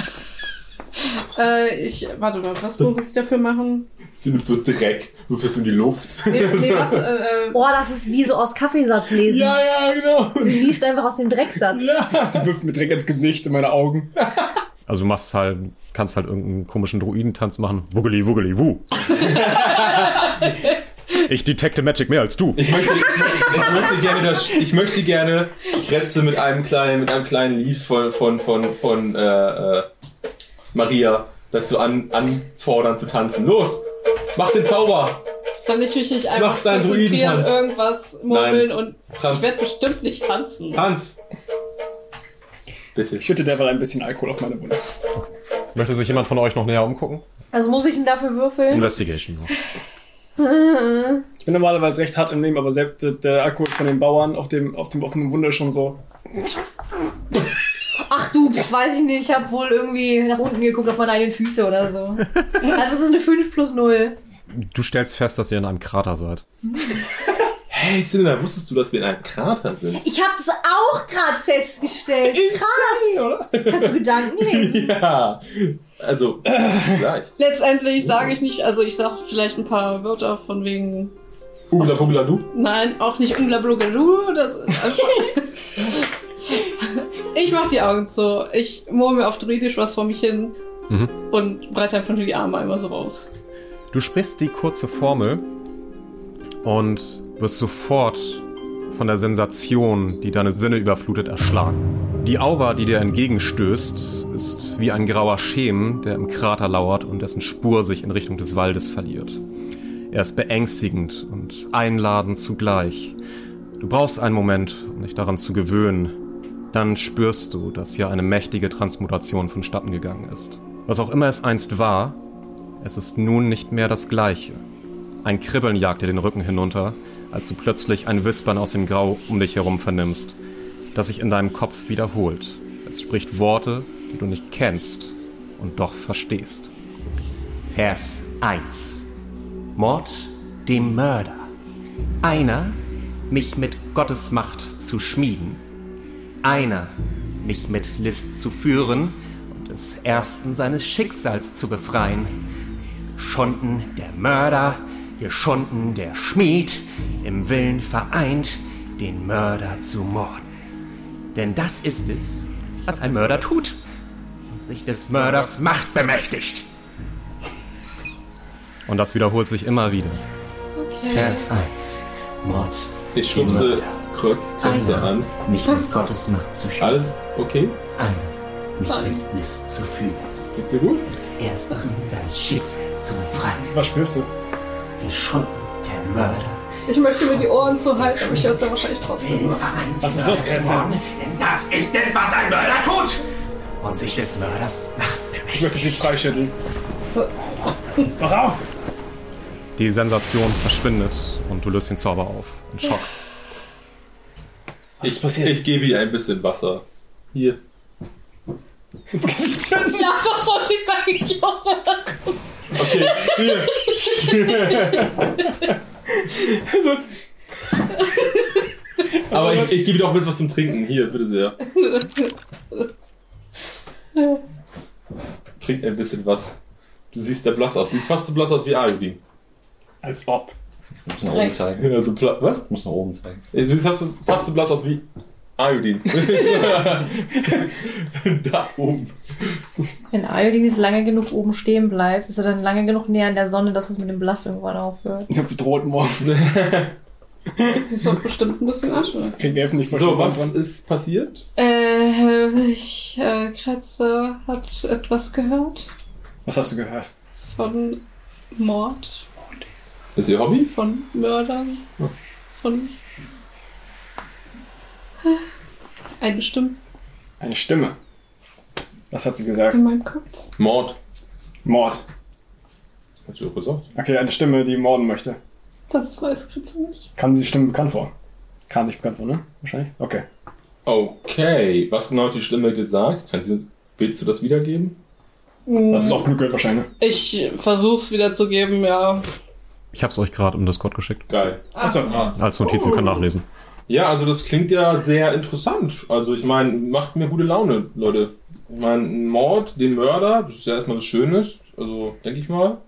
S3: Warte mal, was muss ich dafür machen?
S4: Sie nimmt so Dreck, wirfst in die Luft.
S3: Nee, was,
S5: boah, das ist wie so aus Kaffeesatz lesen.
S4: Ja, genau.
S5: Sie liest einfach aus dem Drecksatz.
S7: Ja, sie wirft mir Dreck ins Gesicht, in meine Augen.
S2: Also du kannst halt irgendeinen komischen Druidentanz machen. Wuggeli, wuggeli, wu. Ich detekte Magic mehr als du.
S4: Ich möchte gerne Kretze mit einem kleinen Lied von Maria dazu anfordern zu tanzen. Los, mach den Zauber.
S3: Kann ich mich nicht einfach konzentrieren, irgendwas murmeln und ich werde bestimmt nicht tanzen.
S4: Tanz. Bitte.
S7: Ich schütte derweil ein bisschen Alkohol auf meine Wunde.
S2: Okay. Möchte sich jemand von euch noch näher umgucken?
S5: Also muss ich ihn dafür würfeln?
S2: Investigation.
S7: Ich bin normalerweise recht hart im Nehmen, aber selbst der Alkohol von den Bauern auf dem offenen Wunder schon so.
S5: Ach du, weiß ich nicht, ich habe wohl irgendwie nach unten geguckt auf meine eigenen Füße oder so. Also es ist eine 5 plus 0.
S2: Du stellst fest, dass ihr in einem Krater seid.
S4: Hey, Selena, wusstest du, dass wir in einem Krater sind?
S5: Ich habe das auch gerade festgestellt. Krass.
S4: Oder?
S5: Kannst du Gedanken lesen?
S4: Ja, also vielleicht.
S3: Letztendlich sage ich nicht, also ich sage vielleicht ein paar Wörter von wegen...
S4: Ugla Pugla Du?
S3: Nein, auch nicht Ugla Pugla Du, das ist einfach... Ich mach die Augen zu, ich murmel auf Druidisch was vor mich hin und breite einfach nur die Arme einmal so raus.
S2: Du sprichst die kurze Formel und wirst sofort von der Sensation, die deine Sinne überflutet, erschlagen. Die Aura, die dir entgegenstößt, ist wie ein grauer Schemen, der im Krater lauert und dessen Spur sich in Richtung des Waldes verliert. Er ist beängstigend und einladend zugleich. Du brauchst einen Moment, um dich daran zu gewöhnen. Dann spürst du, dass hier eine mächtige Transmutation vonstatten gegangen ist. Was auch immer es einst war, es ist nun nicht mehr das Gleiche. Ein Kribbeln jagt dir den Rücken hinunter, als du plötzlich ein Wispern aus dem Grau um dich herum vernimmst, das sich in deinem Kopf wiederholt. Es spricht Worte, die du nicht kennst und doch verstehst.
S8: Vers 1. Mord dem Mörder. Einer, mich mit Gottes Macht zu schmieden. Einer, mich mit List zu führen und des Ersten seines Schicksals zu befreien. Geschunden der Mörder, geschunden der Schmied, im Willen vereint, den Mörder zu morden. Denn das ist es, was ein Mörder tut und sich des Mörders Macht bemächtigt.
S2: Und das wiederholt sich immer wieder.
S8: Okay. Vers 1. Mord.
S4: Ich stupse Kreuze an.
S8: Mich mit Gottes Macht zu schützen.
S4: Alles okay?
S8: Einer, mich mit List zu führen.
S4: Geht's dir gut?
S8: Und des Ersten seines Schicksals zu befreien.
S7: Was spürst du?
S8: Geschunden der Mörder.
S3: Ich möchte mir die Ohren zuhalten, aber ich höre es ja wahrscheinlich trotzdem.
S8: Was ist los, Kretze? Denn das ist es, was ein Mörder tut! Und sich des Mörders Macht bemächtigt.
S7: Ich möchte sie freischütteln. Mach auf!
S2: Die Sensation verschwindet und du löst den Zauber auf. In Schock.
S7: Was ist passiert?
S4: Ich gebe ihr ein bisschen Wasser. Hier.
S3: Ja, das sollte ich eigentlich auch machen.
S4: Okay, hier.
S7: Also.
S4: Aber ich gebe dir auch ein bisschen was zum Trinken. Hier, bitte sehr. Trink ein bisschen was. Du siehst da blass aus. Du siehst fast so blass aus wie Ayubin.
S7: Als ob.
S6: Ich muss nach oben zeigen.
S4: Ja, so was?
S6: Ich muss nach oben zeigen.
S4: Du siehst fast so blass aus wie Ayudin. Da oben.
S5: Wenn Ayodin jetzt lange genug oben stehen bleibt, ist er dann lange genug näher an der Sonne, dass es mit dem Blass irgendwann aufhört.
S7: Ich hab bedroht morgen.
S3: Ist doch bestimmt ein bisschen anstrengend.
S7: Kriegen Elfen nicht
S4: So, was ist passiert?
S3: Kratzer hat etwas gehört
S7: Was hast du gehört?
S3: von Mord,
S4: Ist ihr Hobby?
S3: von Mördern, von eine Stimme
S7: Eine Stimme. Was hat sie gesagt?
S3: in meinem Kopf.
S4: Mord.
S7: Mord.
S4: Hast du auch gesagt?
S7: Okay, eine Stimme, die morden möchte.
S3: Das weiß Kratzer nicht.
S7: Kam die Stimme bekannt vor? Kam nicht bekannt vor, ne? Wahrscheinlich? Okay.
S4: Okay. Was genau hat die Stimme gesagt? Willst du das wiedergeben?
S7: Das ist auf Glück gehört wahrscheinlich.
S3: Ich versuch's wiederzugeben, ja.
S2: Ich hab's euch gerade im Discord geschickt.
S4: Geil.
S7: Achso.
S2: Als Notiz, ihr könnt nachlesen.
S4: Ja, also das klingt ja sehr interessant. Also ich meine, macht mir gute Laune, Leute. Ich meine, ein Mord, den Mörder, das ist ja erstmal was Schönes. Also, denke ich mal.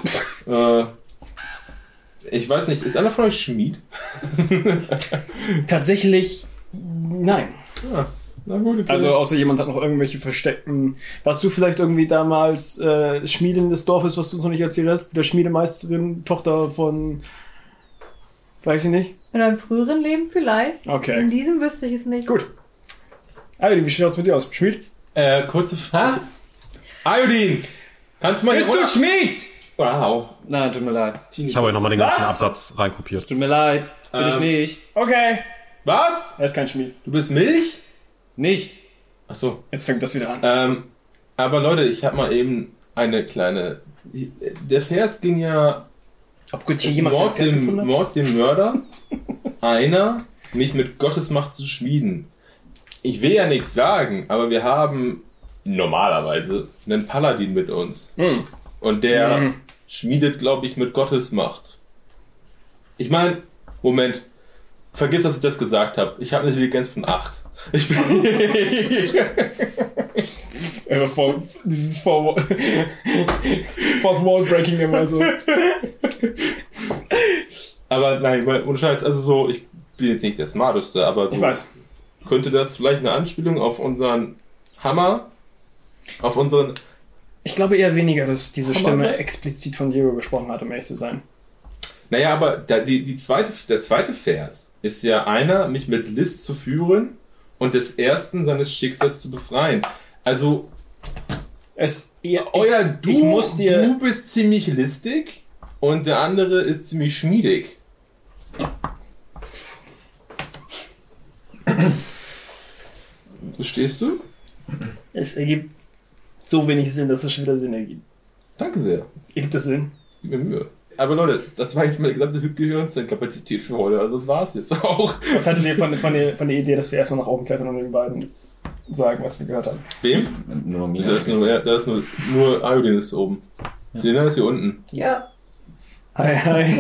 S4: Ich weiß nicht, ist einer von euch Schmied?
S7: Tatsächlich, nein.
S4: Ja, na gut. Okay.
S7: Also außer jemand hat noch irgendwelche versteckten... Warst du vielleicht irgendwie damals Schmiedin des Dorfes, was du uns noch nicht erzählt hast? Wieder Schmiedemeisterin, Tochter von... Weiß ich nicht.
S5: In einem früheren Leben vielleicht.
S7: Okay.
S5: In diesem wüsste ich es nicht.
S7: Gut. Ayodin, wie schaut's mit dir aus? Schmied?
S4: Kurze Frage. Ayodin! Kannst du mal...
S6: Bist du Schmied?
S4: Wow.
S6: Nein, tut mir leid.
S2: Ich habe euch nochmal den ganzen Absatz reinkopiert.
S6: Tut mir leid. Bin ich nicht.
S7: Okay.
S4: Was?
S7: Er ist kein Schmied.
S4: Du bist Milch?
S6: Nicht.
S4: Achso.
S7: Jetzt fängt das wieder an.
S4: Aber Leute, ich habe mal eben eine kleine... Der Vers ging ja...
S7: Ob gut hier jemand sein Pferd gefunden hat?
S4: Mord dem Mörder. Einer, mich mit Gottes Macht zu schmieden. Ich will ja nichts sagen, aber wir haben normalerweise einen Paladin mit uns. Und der schmiedet, glaube ich, mit Gottes Macht. Ich meine, Moment. Vergiss, dass ich das gesagt habe. Ich habe eine Intelligenz von 8. Ich bin...
S7: Dieses Fourth Wall Breaking immer so.
S4: Aber nein, ohne Scheiß, also so, ich bin jetzt nicht der Smarteste, aber so...
S7: Ich weiß.
S4: Könnte das vielleicht eine Anspielung auf unseren Hammer? Auf unseren...
S7: Ich glaube eher weniger, dass diese
S4: Hammer
S7: Stimme
S4: sein?
S7: explizit von Diego gesprochen hat, um ehrlich zu sein.
S4: Naja, aber der zweite Vers ist ja einer, mich mit List zu führen und des Ersten seines Schicksals zu befreien. Also, du bist ziemlich listig und der andere ist ziemlich schmiedig. Verstehst du?
S7: Es ergibt so wenig Sinn, dass es schon wieder Sinn ergibt.
S4: Danke sehr.
S7: Ergibt es Sinn?
S4: Gib mir Mühe. Aber Leute, das war jetzt meine gesamte Gehirnzellenkapazität für heute. Also das war's jetzt auch.
S7: Was haltet ihr von der Idee, dass wir erstmal nach oben klettern und den beiden sagen, was wir gehört haben?
S4: Wem?
S6: Nur mir.
S4: Da ist nur Ayodin ist oben. Selena ist hier unten.
S5: Ja.
S7: Hi, hi.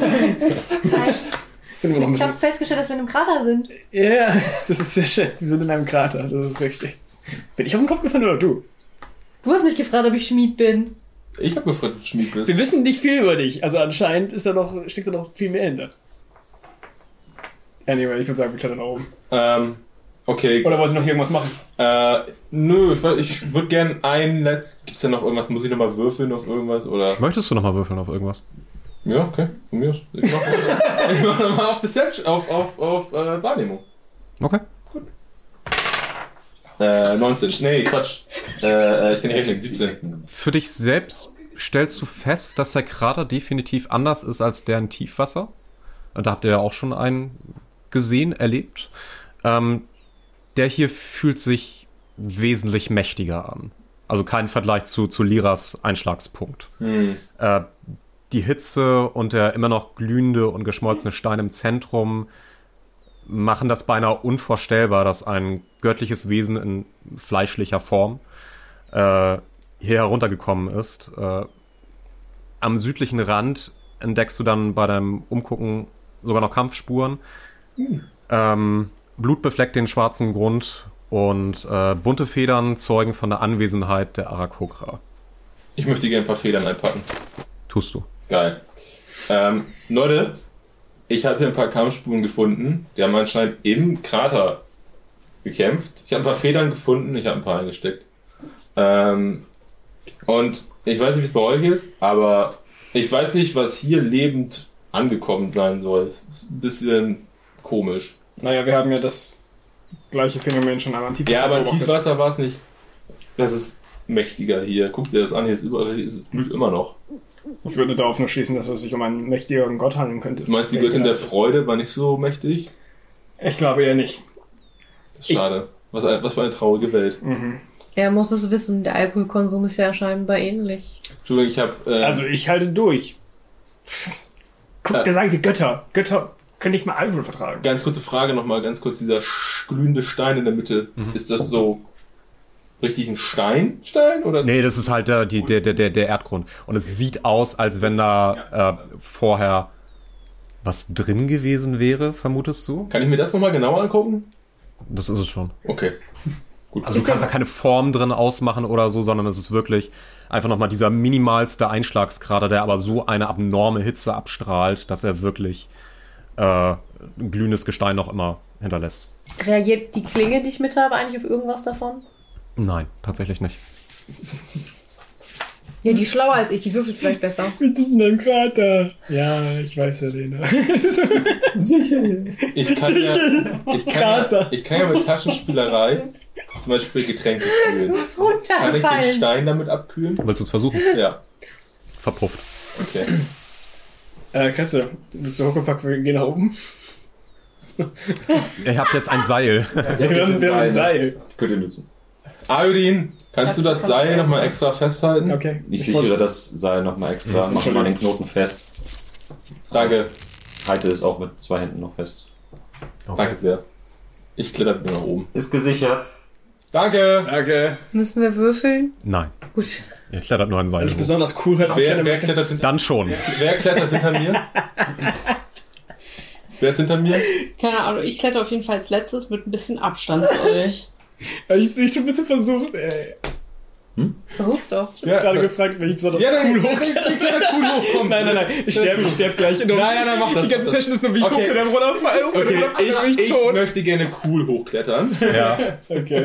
S5: Ich habe festgestellt, dass wir in einem Krater sind.
S7: Ja, das ist sehr schön. Wir sind in einem Krater, das ist richtig. Bin ich auf den Kopf gefallen oder du?
S5: Du hast mich gefragt, ob ich Schmied bin.
S4: Ich habe gefragt, ob du Schmied bist.
S7: Wir wissen nicht viel über dich, also anscheinend steckt da noch viel mehr hinter. Anyway, ich würde sagen, wir klettern nach oben.
S4: Okay.
S7: Oder wollt ihr noch irgendwas machen?
S4: Nö, ich würde gerne gibt's da noch irgendwas? Muss ich nochmal würfeln auf irgendwas? Oder?
S2: Möchtest du nochmal würfeln auf irgendwas?
S4: Ja, okay, von mir aus. Ich mach nochmal auf Deception, auf Wahrnehmung.
S2: Okay.
S4: 19, nee, Quatsch. Ich kann nicht rechnen, 17.
S2: Für dich selbst stellst du fest, dass der Krater definitiv anders ist als der in Tiefwasser. Da habt ihr ja auch schon einen gesehen, erlebt. Der hier fühlt sich wesentlich mächtiger an. Also kein Vergleich zu Liras Einschlagspunkt. Die Hitze und der immer noch glühende und geschmolzene Stein im Zentrum machen das beinahe unvorstellbar, dass ein göttliches Wesen in fleischlicher Form hier heruntergekommen ist. Am südlichen Rand entdeckst du dann bei deinem Umgucken sogar noch Kampfspuren. Blut befleckt den schwarzen Grund und bunte Federn zeugen von der Anwesenheit der Aarakocra.
S4: Ich möchte gerne ein paar Federn einpacken.
S2: Tust du.
S4: Geil. Leute, ich habe hier ein paar Kampfspuren gefunden. Die haben anscheinend im Krater gekämpft. Ich habe ein paar Federn gefunden, ich habe ein paar eingesteckt. Und ich weiß nicht, wie es bei euch ist, aber ich weiß nicht, was hier lebend angekommen sein soll. Das ist ein bisschen komisch.
S7: Naja, wir haben ja das gleiche Phänomen schon einmal im Tiefwasser
S4: Ja, aber im
S7: beobachtet.
S4: Tiefwasser war es nicht. Das ist mächtiger hier. Guck dir das an, hier ist überall, es blüht immer noch.
S7: Ich würde darauf nur schließen, dass es sich um einen mächtigeren Gott handeln könnte.
S4: Du meinst, die Göttin der Freude war nicht so mächtig?
S7: Ich glaube eher nicht.
S4: Das ist schade. Was für eine traurige Welt.
S7: Mhm.
S5: Er muss es wissen, der Alkoholkonsum ist ja scheinbar ähnlich.
S4: Entschuldigung, ich habe...
S7: Also ich halte durch. Guck, gesagt, die Götter können nicht mal Alkohol vertragen.
S4: Ganz kurze Frage nochmal, ganz kurz, dieser glühende Stein in der Mitte, ist das so richtig ein Stein oder?
S2: Nee, das ist halt der Erdgrund. Und es sieht aus, als wenn da vorher was drin gewesen wäre, vermutest du?
S4: Kann ich mir das nochmal genauer angucken?
S2: Das ist es schon.
S4: Okay. Gut.
S2: Also du kannst da keine Form drin ausmachen oder so, sondern es ist wirklich einfach nochmal dieser minimalste Einschlagskrater, der aber so eine abnorme Hitze abstrahlt, dass er wirklich ein glühendes Gestein noch immer hinterlässt.
S5: Reagiert die Klinge, die ich mit habe, eigentlich auf irgendwas davon?
S2: Nein, tatsächlich nicht.
S5: Ja, die ist schlauer als ich, die würfelt vielleicht besser.
S7: Wir sind in einem Krater. Ja, ich weiß ja, Lena. Sicher.
S4: Ich kann ja mit Taschenspielerei zum Beispiel Getränke kühlen.
S5: Was
S4: Kann ich den
S5: runtergefallen?
S4: Stein damit abkühlen?
S2: Willst du es versuchen?
S4: Ja.
S2: Verpufft.
S4: Okay.
S7: Chrisse, bist du hochgepackt, wir gehen nach oben?
S2: Ihr habt jetzt ein Seil.
S7: Wir haben ein Seil.
S6: Könnt ihr nutzen.
S4: Ayodin, kannst du das Seil nochmal extra festhalten?
S7: Okay.
S6: Ich sichere das Seil nochmal extra, mache mal den Knoten fest.
S4: Danke.
S6: Halte es auch mit 2 Händen noch fest.
S4: Danke sehr. Ich kletter wieder nach oben.
S6: Ist gesichert.
S4: Danke!
S7: Okay.
S5: Müssen wir würfeln?
S2: Nein.
S5: Gut.
S2: Ihr klettert nur ein Seil
S7: Wenn ich
S2: hoch.
S7: besonders cool werde,
S4: Wer klettert hinter
S2: Dann schon.
S4: Wer klettert hinter mir? Wer ist hinter mir?
S3: Keine Ahnung, ich kletter auf jeden Fall als letztes mit ein bisschen Abstand zu euch.
S7: Ich bin schon ein bisschen versucht, ey.
S5: Versuch's doch.
S7: Ich hab gerade gefragt, wenn ich besonders cool hochkletter.
S4: Ich kletter cool hoch, komm.
S7: Nein. Ich sterbe gleich.
S4: Nein, mach das.
S7: Die ganze Session ist nur, wie ich hochkletter, runterfallen.
S4: Okay, ich möchte gerne cool hochklettern.
S2: Ja.
S7: Okay.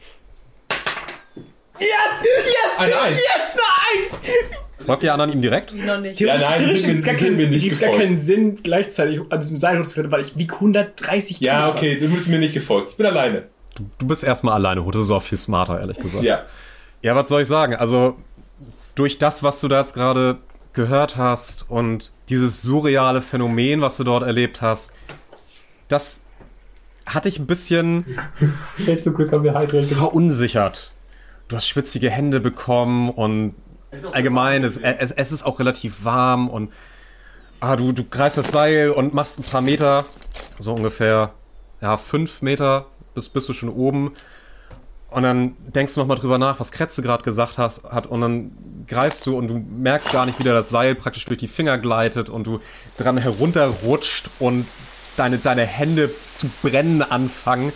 S3: Yes!
S4: Eine Eins.
S3: Yes, eine Eins!
S2: Folgt ihr anderen ihm direkt?
S5: Noch nicht.
S4: Ja, nein,
S7: Theoretisch
S4: sind mir nicht
S7: gibt's gar
S4: gefolgt.
S7: keinen Sinn, gleichzeitig an diesem Seil hochzuklettern, weil ich wiege 130 Kilo.
S4: Ja,
S7: fast.
S4: okay, du bist mir nicht gefolgt. Ich bin alleine.
S2: Du bist erstmal alleine hoch. Das ist auch viel smarter, ehrlich gesagt.
S4: Ja.
S2: Ja, was soll ich sagen? Also, durch das, was du da jetzt gerade gehört hast und dieses surreale Phänomen, was du dort erlebt hast, das hat dich ein bisschen
S7: Zum Glück haben wir Hydrate.
S2: verunsichert. Du hast schwitzige Hände bekommen und allgemein, es ist auch relativ warm und du greifst das Seil und machst ein paar Meter, so ungefähr 5 Meter, bist du schon oben. Und dann denkst du nochmal drüber nach, was Kretze gerade gesagt hat, und dann greifst du und du merkst gar nicht, wie das Seil praktisch durch die Finger gleitet und du dran herunterrutscht und deine Hände zu brennen anfangen.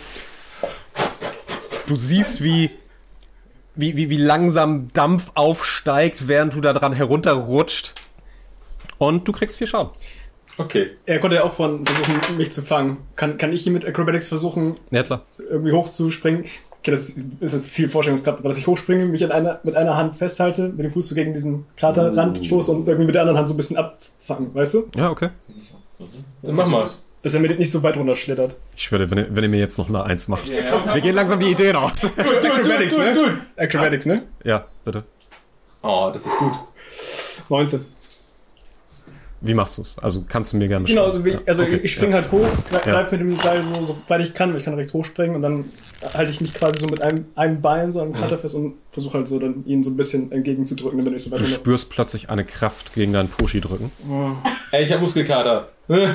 S2: Du siehst, wie langsam Dampf aufsteigt, während du da dran herunterrutscht. Und du kriegst 4 Schaden.
S4: Okay.
S7: Er konnte ja auch versuchen, mich zu fangen. Kann ich hier mit Acrobatics versuchen,
S2: Ja, klar.
S7: irgendwie hochzuspringen? Okay, das ist jetzt viel Vorstellungskraft, aber dass ich hochspringe, mich mit einer Hand festhalte, mit dem Fuß so gegen diesen Kraterrand stoße und irgendwie mit der anderen Hand so ein bisschen abfangen, weißt du?
S2: Ja, okay.
S4: Dann mach mal.
S7: Dass er mir nicht so weit runterschlittert.
S2: Ich schwöre, wenn ihr mir jetzt noch eine 1 macht. Wir gehen langsam die Ideen aus.
S7: Acrobatics, ne? Acrobatics, ne?
S2: Ja, bitte.
S4: Oh, das ist gut.
S7: 19.
S2: Wie machst du es? Also kannst du mir gerne
S7: Genau,
S2: beschreiben.
S7: okay, ich springe halt hoch,
S2: Ja.
S7: greife mit dem Seil so weit ich kann, weil ich kann recht hoch springen und dann halte ich mich quasi so mit einem Bein so am Krater fest und versuche halt so dann ihn so ein bisschen entgegenzudrücken, damit ich so weit
S2: Du
S7: runter.
S2: spürst plötzlich eine Kraft gegen deinen Puschi drücken,
S4: Ey, ich hab Muskelkater.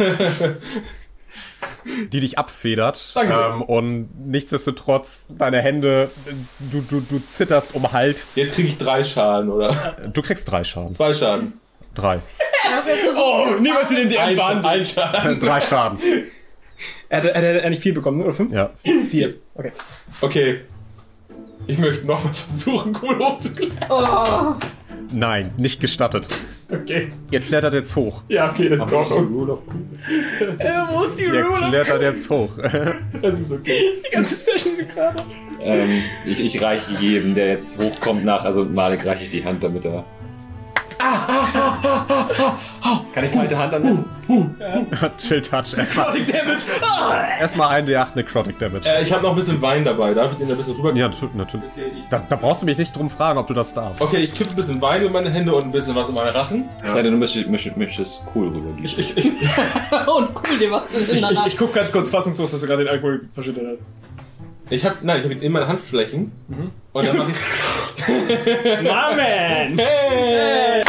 S2: die dich abfedert.
S4: Danke.
S2: Und nichtsdestotrotz, deine Hände, du zitterst um Halt.
S4: Jetzt krieg ich 3 Schaden, oder?
S2: Du kriegst 3 Schaden.
S4: 2 Schaden.
S2: 3.
S7: Oh, niemals in den DM waren.
S4: Ein Schaden.
S2: 3 Schaden.
S7: Er hat eigentlich 4 bekommen, ne? Oder 5?
S2: Ja.
S7: 4. Okay.
S4: Okay. Ich möchte nochmal versuchen, cool hochzuklettern.
S3: Oh.
S2: Nein, nicht gestattet.
S7: Okay.
S2: Ihr klettert jetzt hoch.
S7: Ja, okay, das ist in Ordnung. Wo ist die
S2: Ihr
S7: Ruler?
S2: klettert jetzt hoch.
S7: Das ist okay. Die ganze Session gerade.
S6: Ich reiche jedem, der jetzt hochkommt, nach. Also Malik reiche ich die Hand, damit er...
S7: Kann ich kalte Hand anwenden?
S2: Chill Touch.
S7: Necrotic Damage!
S2: Erstmal 1d8 Necrotic Damage.
S4: Ich habe noch ein bisschen Wein dabei. Darf ich den ein bisschen rüber?
S2: Ja, natürlich.
S4: Okay,
S2: Da brauchst du mich nicht drum fragen, ob du das darfst.
S4: okay, ich kippe ein bisschen Wein über meine Hände und ein bisschen was in meine Rachen.
S6: Es sei denn, du möchtest cool rübergießen.
S3: Und cool, dir was in der Hand.
S7: Ich guck ganz kurz fassungslos, dass er gerade den Alkohol verschüttet hat.
S4: Ich habe ihn in meine Handflächen. Und dann mache ich...
S7: Namen!
S4: Hey!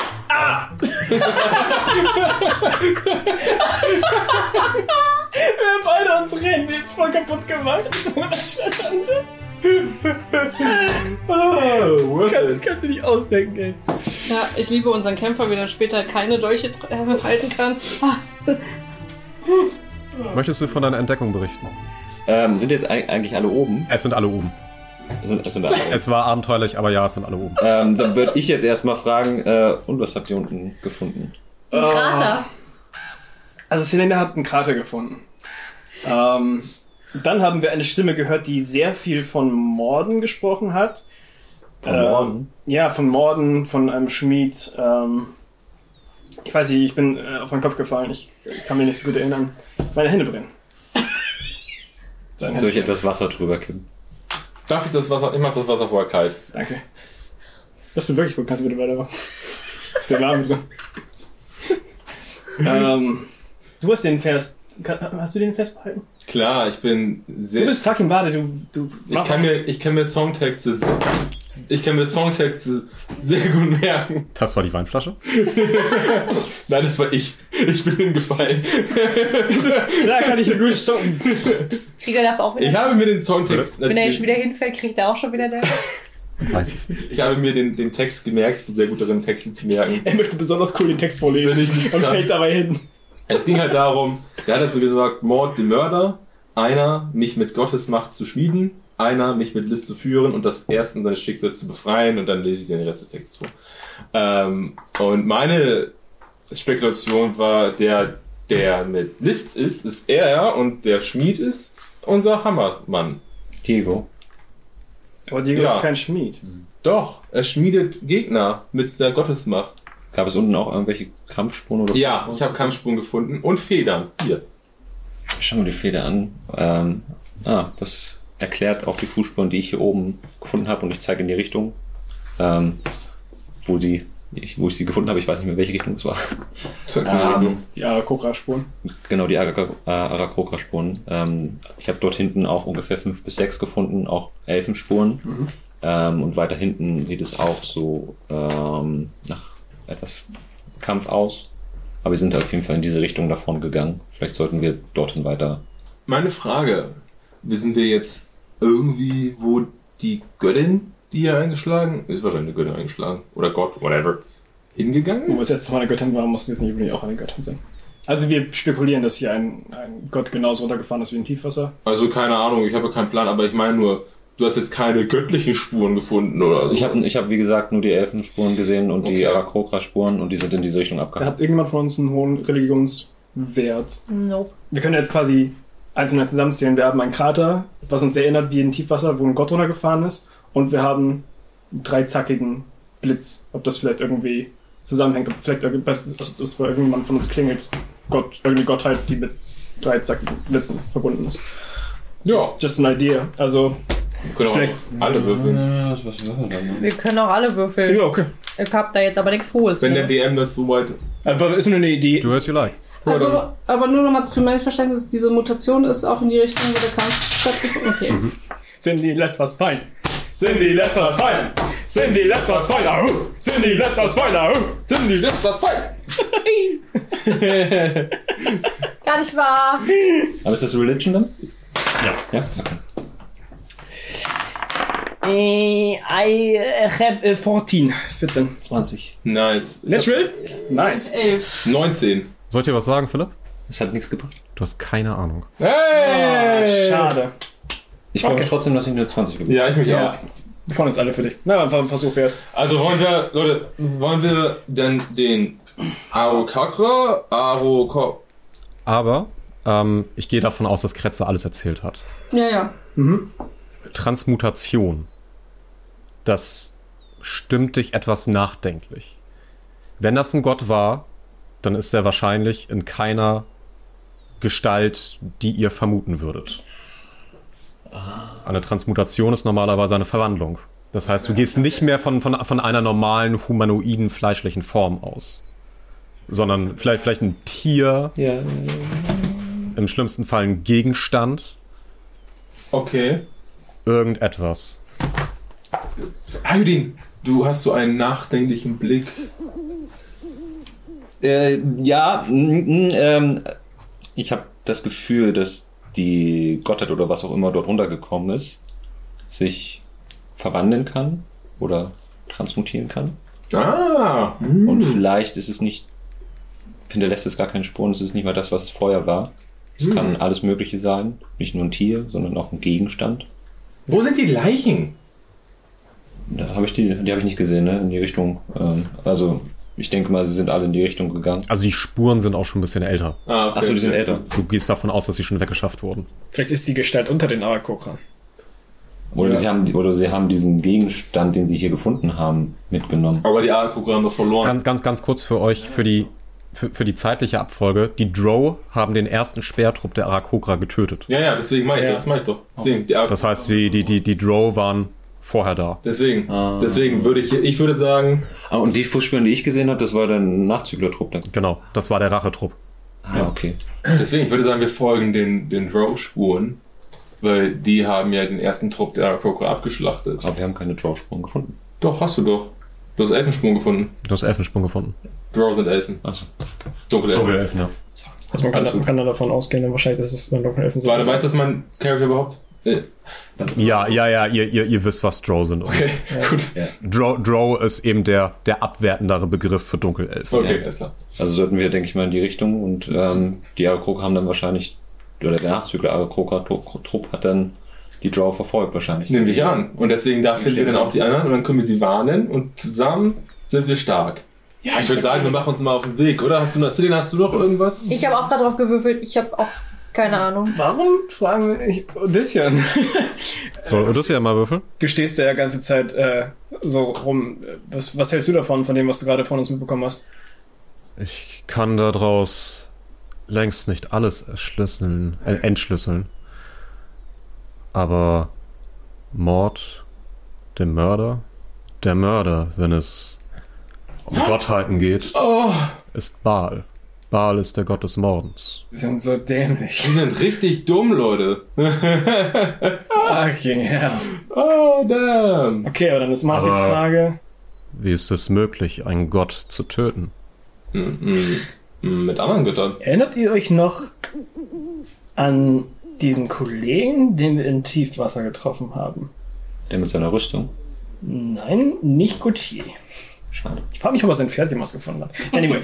S7: Wir haben beide uns Rennen jetzt voll kaputt gemacht. Das kannst du nicht ausdenken, ey.
S3: Ja, ich liebe unseren Kämpfer, wie er dann später keine Dolche halten kann.
S2: Möchtest du von deiner Entdeckung berichten?
S6: Sind jetzt eigentlich alle oben?
S2: Es sind alle oben.
S6: Es sind alle oben.
S2: Es war abenteuerlich, aber ja, es sind alle oben.
S6: Dann würde ich jetzt erstmal fragen, und was habt ihr unten gefunden?
S5: Ein Krater.
S7: Also Selena hat einen Krater gefunden. Dann haben wir eine Stimme gehört, die sehr viel von Morden gesprochen hat.
S6: Von Morden?
S7: Ja, von Morden, von einem Schmied. Ich weiß nicht, ich bin auf meinen Kopf gefallen. Ich kann mich nicht so gut erinnern. Meine Hände brennen.
S6: Soll ich etwas Wasser drüber kippen?
S4: Darf ich das Wasser... Ich mach das Wasser vorher kalt.
S7: Danke. Das bin wirklich gut. Kannst du bitte weitermachen? Ist der warm drin. Du hast den Vers... Hast du den Vers behalten?
S4: Klar, ich bin sehr...
S7: Du bist fucking Bade, du...
S4: Ich kann mir Songtexte sehr gut merken.
S2: Das war die Weinflasche?
S4: Nein, das war ich. Ich bin hingefallen.
S7: Klar kann ich ja gut stoppen.
S5: Kriegt er dafür auch wieder?
S4: Ich habe mir den Songtext...
S5: Wenn er jetzt wieder hinfällt, kriegt er auch schon wieder den.
S2: Weiß es nicht.
S4: Ich habe mir den Text gemerkt. Ich bin sehr gut darin, Texte zu merken.
S7: Er möchte besonders cool den Text vorlesen
S4: Wenn ich nichts
S7: und
S4: kann.
S7: fällt dabei hin.
S4: Es ging halt darum, der hat halt so gesagt, Mord den Mörder, einer mich mit Gottes Macht zu schmieden, einer mich mit List zu führen und das erste seines Schicksals zu befreien und dann lese ich den Rest des Textes vor. Und meine Spekulation war, der mit List ist er und der Schmied ist unser Hammermann.
S6: Diego.
S7: Aber Diego
S4: Ja.
S7: ist kein Schmied.
S4: Doch, er schmiedet Gegner mit der Gottesmacht.
S6: Gab es unten auch irgendwelche Kampfspuren oder?
S4: Ja, ich habe Kampfspuren gefunden und Federn. Hier.
S6: Schauen wir die Feder an. Das erklärt auch die Fußspuren, die ich hier oben gefunden habe, und ich zeige in die Richtung, wo ich sie gefunden habe. Ich weiß nicht mehr, welche Richtung es war.
S7: Die Arakokra-Spuren.
S6: Genau, die Arakokra-Spuren. Ich habe dort hinten auch ungefähr 5 bis 6 gefunden, auch Elfenspuren. Und weiter hinten sieht es auch so nach etwas Kampf aus. Aber wir sind auf jeden Fall in diese Richtung davon gegangen. Vielleicht sollten wir dorthin weiter.
S4: Meine Frage, wissen wir jetzt irgendwie, wo die Göttin, die hier eingeschlagen ist, wahrscheinlich eine Göttin eingeschlagen, oder Gott, whatever, hingegangen
S7: Wo es
S4: ist?
S7: jetzt mal eine Göttin war, muss es jetzt nicht unbedingt auch eine Göttin sein. Also wir spekulieren, dass hier ein Gott genauso runtergefahren ist wie ein Tiefwasser.
S4: Also keine Ahnung, ich habe keinen Plan, aber ich meine nur, du hast jetzt keine göttlichen Spuren gefunden oder so.
S6: Ich hab wie gesagt, nur die Elfenspuren gesehen und die
S4: Okay.
S6: Arakokra-Spuren, und die sind in diese Richtung
S7: Da
S6: abgehauen.
S7: hat irgendjemand von uns einen hohen Religionswert.
S5: Nope.
S7: Wir können jetzt quasi eins und eins zusammenzählen. Wir haben einen Krater, was uns erinnert wie ein Tiefwasser, wo ein Gott runtergefahren ist. Und wir haben einen dreizackigen Blitz. Ob das vielleicht irgendwie zusammenhängt, ob vielleicht das bei irgendjemand von uns klingelt. Irgendeine Gottheit, die mit dreizackigen Blitzen verbunden ist.
S4: Ja,
S7: Just an idea. Also,
S4: wir können auch
S7: Vielleicht-
S4: alle würfeln.
S5: Wir können auch alle würfeln.
S7: ja, okay.
S5: Ich hab da jetzt aber nichts Hohes.
S4: Wenn der
S5: mehr.
S4: DM das so weit...
S7: Einfach ist nur eine Idee.
S2: Do as you like.
S3: Also, aber nur nochmal für mein Verständnis, diese Mutation ist auch in die Richtung, wo der Kampf stattgefunden. Okay.
S7: Cindy lässt was fallen. Cindy lässt was fallen. Cindy lässt was fallen. Ahu. Cindy lässt was fallen. Ahu.
S4: Cindy, das was falsch!
S5: Gar nicht wahr.
S6: Aber ist das Religion dann?
S2: Ja.
S6: Ja? Okay.
S7: I have 14. 14.
S6: 20.
S4: Nice.
S7: Natural? Nice.
S3: 11.
S4: 19.
S2: Soll ich dir was sagen, Philipp?
S6: Das hat nichts gebracht.
S2: Du hast keine Ahnung.
S4: Hey!
S7: Schade.
S6: Ich freue mich
S7: Okay.
S6: trotzdem, dass ich nur 20 gebracht
S4: Ja, ich mich
S7: Ja.
S4: auch.
S7: Wir freuen uns alle für dich. Na, einfach ein Versuch wert.
S4: Also wollen wir denn den Arokakra,
S2: Aber ich gehe davon aus, dass Kretzer alles erzählt hat.
S3: Ja, ja.
S2: Transmutation. Das stimmt dich etwas nachdenklich. Wenn das ein Gott war, dann ist er wahrscheinlich in keiner Gestalt, die ihr vermuten würdet. Eine Transmutation ist normalerweise eine Verwandlung. Das heißt, du gehst nicht mehr von einer normalen, humanoiden, fleischlichen Form aus. Sondern vielleicht ein Tier, im schlimmsten Fall ein Gegenstand.
S4: Okay.
S2: Irgendetwas.
S4: Ayudin, du hast so einen nachdenklichen Blick.
S6: Ich habe das Gefühl, dass die Gottheit oder was auch immer dort runtergekommen ist, sich verwandeln kann oder transmutieren kann. Und vielleicht ist es nicht, ich finde, lässt es gar keine Spuren, es ist nicht mal das, was es vorher war. Es kann alles Mögliche sein, nicht nur ein Tier, sondern auch ein Gegenstand.
S4: Wo sind die Leichen?
S6: Da habe ich die habe ich nicht gesehen, ne? In die Richtung, also ich denke mal, sie sind alle in die Richtung gegangen.
S2: Also die Spuren sind auch schon ein bisschen älter.
S4: Okay.
S6: Achso, die sind älter.
S2: Du gehst davon aus, dass sie schon weggeschafft wurden.
S7: Vielleicht ist die Gestalt unter den Aarakocra.
S6: Oder sie haben diesen Gegenstand, den sie hier gefunden haben, mitgenommen.
S4: Aber die Aarakocra haben doch verloren.
S2: Ganz kurz für euch, für die zeitliche Abfolge. Die Drow haben den ersten Speertrupp der Aarakocra getötet.
S4: Ja, deswegen meine ich das. Meine ich doch. Deswegen,
S2: Das heißt, die Drow waren vorher da.
S4: Deswegen würde ich würde sagen...
S6: Und die Fußspuren, die ich gesehen habe, das war der Nachzüglertrupp dann.
S2: Genau, das war der Rachetrupp.
S6: Ja, okay.
S4: Deswegen, ich würde sagen, wir folgen den Drow-Spuren, weil die haben ja den ersten Trupp der Aarakocra abgeschlachtet.
S6: Aber wir haben keine Drow-Spuren gefunden.
S4: Doch, hast du doch. Du hast Elfenspuren gefunden.
S2: Du hast Elfensprung gefunden.
S4: Drow sind Elfen.
S6: Achso.
S4: Dunkelelfen.
S2: Ja.
S7: Also man kann da davon ausgehen, dann wahrscheinlich ist es dann Dunkelelfen sind.
S4: Warte, weiß das mein Charakter überhaupt?
S2: Ja, ihr wisst, was Drow sind.
S4: Okay, gut.
S6: Ja.
S2: Drow ist eben der abwertendere Begriff für Dunkelelfen.
S4: Okay, alles klar.
S6: Also sollten wir, denke ich mal, in die Richtung und die Aarakocra haben dann wahrscheinlich, oder der Nachzügler Aarakocra-Trupp hat dann die Drow verfolgt wahrscheinlich.
S4: Nehmen wir an. Und deswegen da finden wir dann auch die anderen und dann können wir sie warnen und zusammen sind wir stark. Ja, ich würde sagen, wir machen uns mal auf den Weg, oder? Hast du noch irgendwas?
S5: Ich habe auch gerade drauf gewürfelt. Ich habe auch keine Ahnung.
S7: Warum fragen wir Odyssean?
S2: Soll Odyssean mal würfeln?
S7: Du stehst da ja ganze Zeit so rum. Was hältst du davon, von dem, was du gerade von uns mitbekommen hast?
S2: Ich kann daraus längst nicht alles entschlüsseln. Aber Mord, der Mörder, wenn es um Gottheiten geht, ist Baal. Baal ist der Gott des Mordens.
S7: Die sind so dämlich.
S4: Die sind richtig dumm, Leute.
S7: Fucking hell.
S4: Oh, damn.
S7: Okay, aber dann ist mal die Frage...
S2: Wie ist es möglich, einen Gott zu töten?
S4: Mit anderen Göttern.
S7: Erinnert ihr euch noch an diesen Kollegen, den wir in Tiefwasser getroffen haben?
S6: Der mit seiner Rüstung?
S7: Nein, nicht Gautier.
S6: Schade.
S7: Ich frage mich, ob er sein Pferd jemals gefunden hat. Anyway.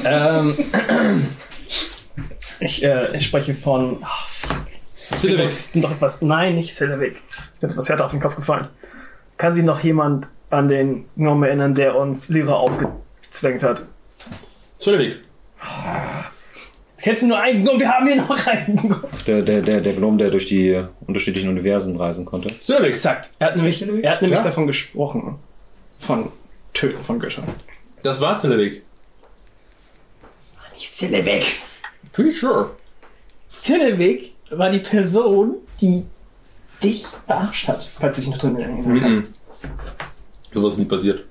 S7: Ich spreche von... Oh, fuck.
S4: Silvik.
S7: Bin doch etwas... Nein, nicht Silvik. Ich bin etwas härter auf den Kopf gefallen. Kann sich noch jemand an den Gnome erinnern, der uns Lyra aufgezwängt hat?
S4: Silvik.
S7: Kennst du nur einen Gnome? Wir haben hier noch einen Gnome.
S6: Der Gnome, der durch die unterschiedlichen Universen reisen konnte.
S4: Silvik.
S7: Exakt. Er hat nämlich davon gesprochen. Von Töten von Göttern.
S4: Das war Silvik.
S7: Das war nicht Silvik.
S4: Pretty sure.
S7: Silvik war die Person, die dich verarscht hat. Falls du dich noch drin erinnern kannst.
S4: Sowas ist nie passiert.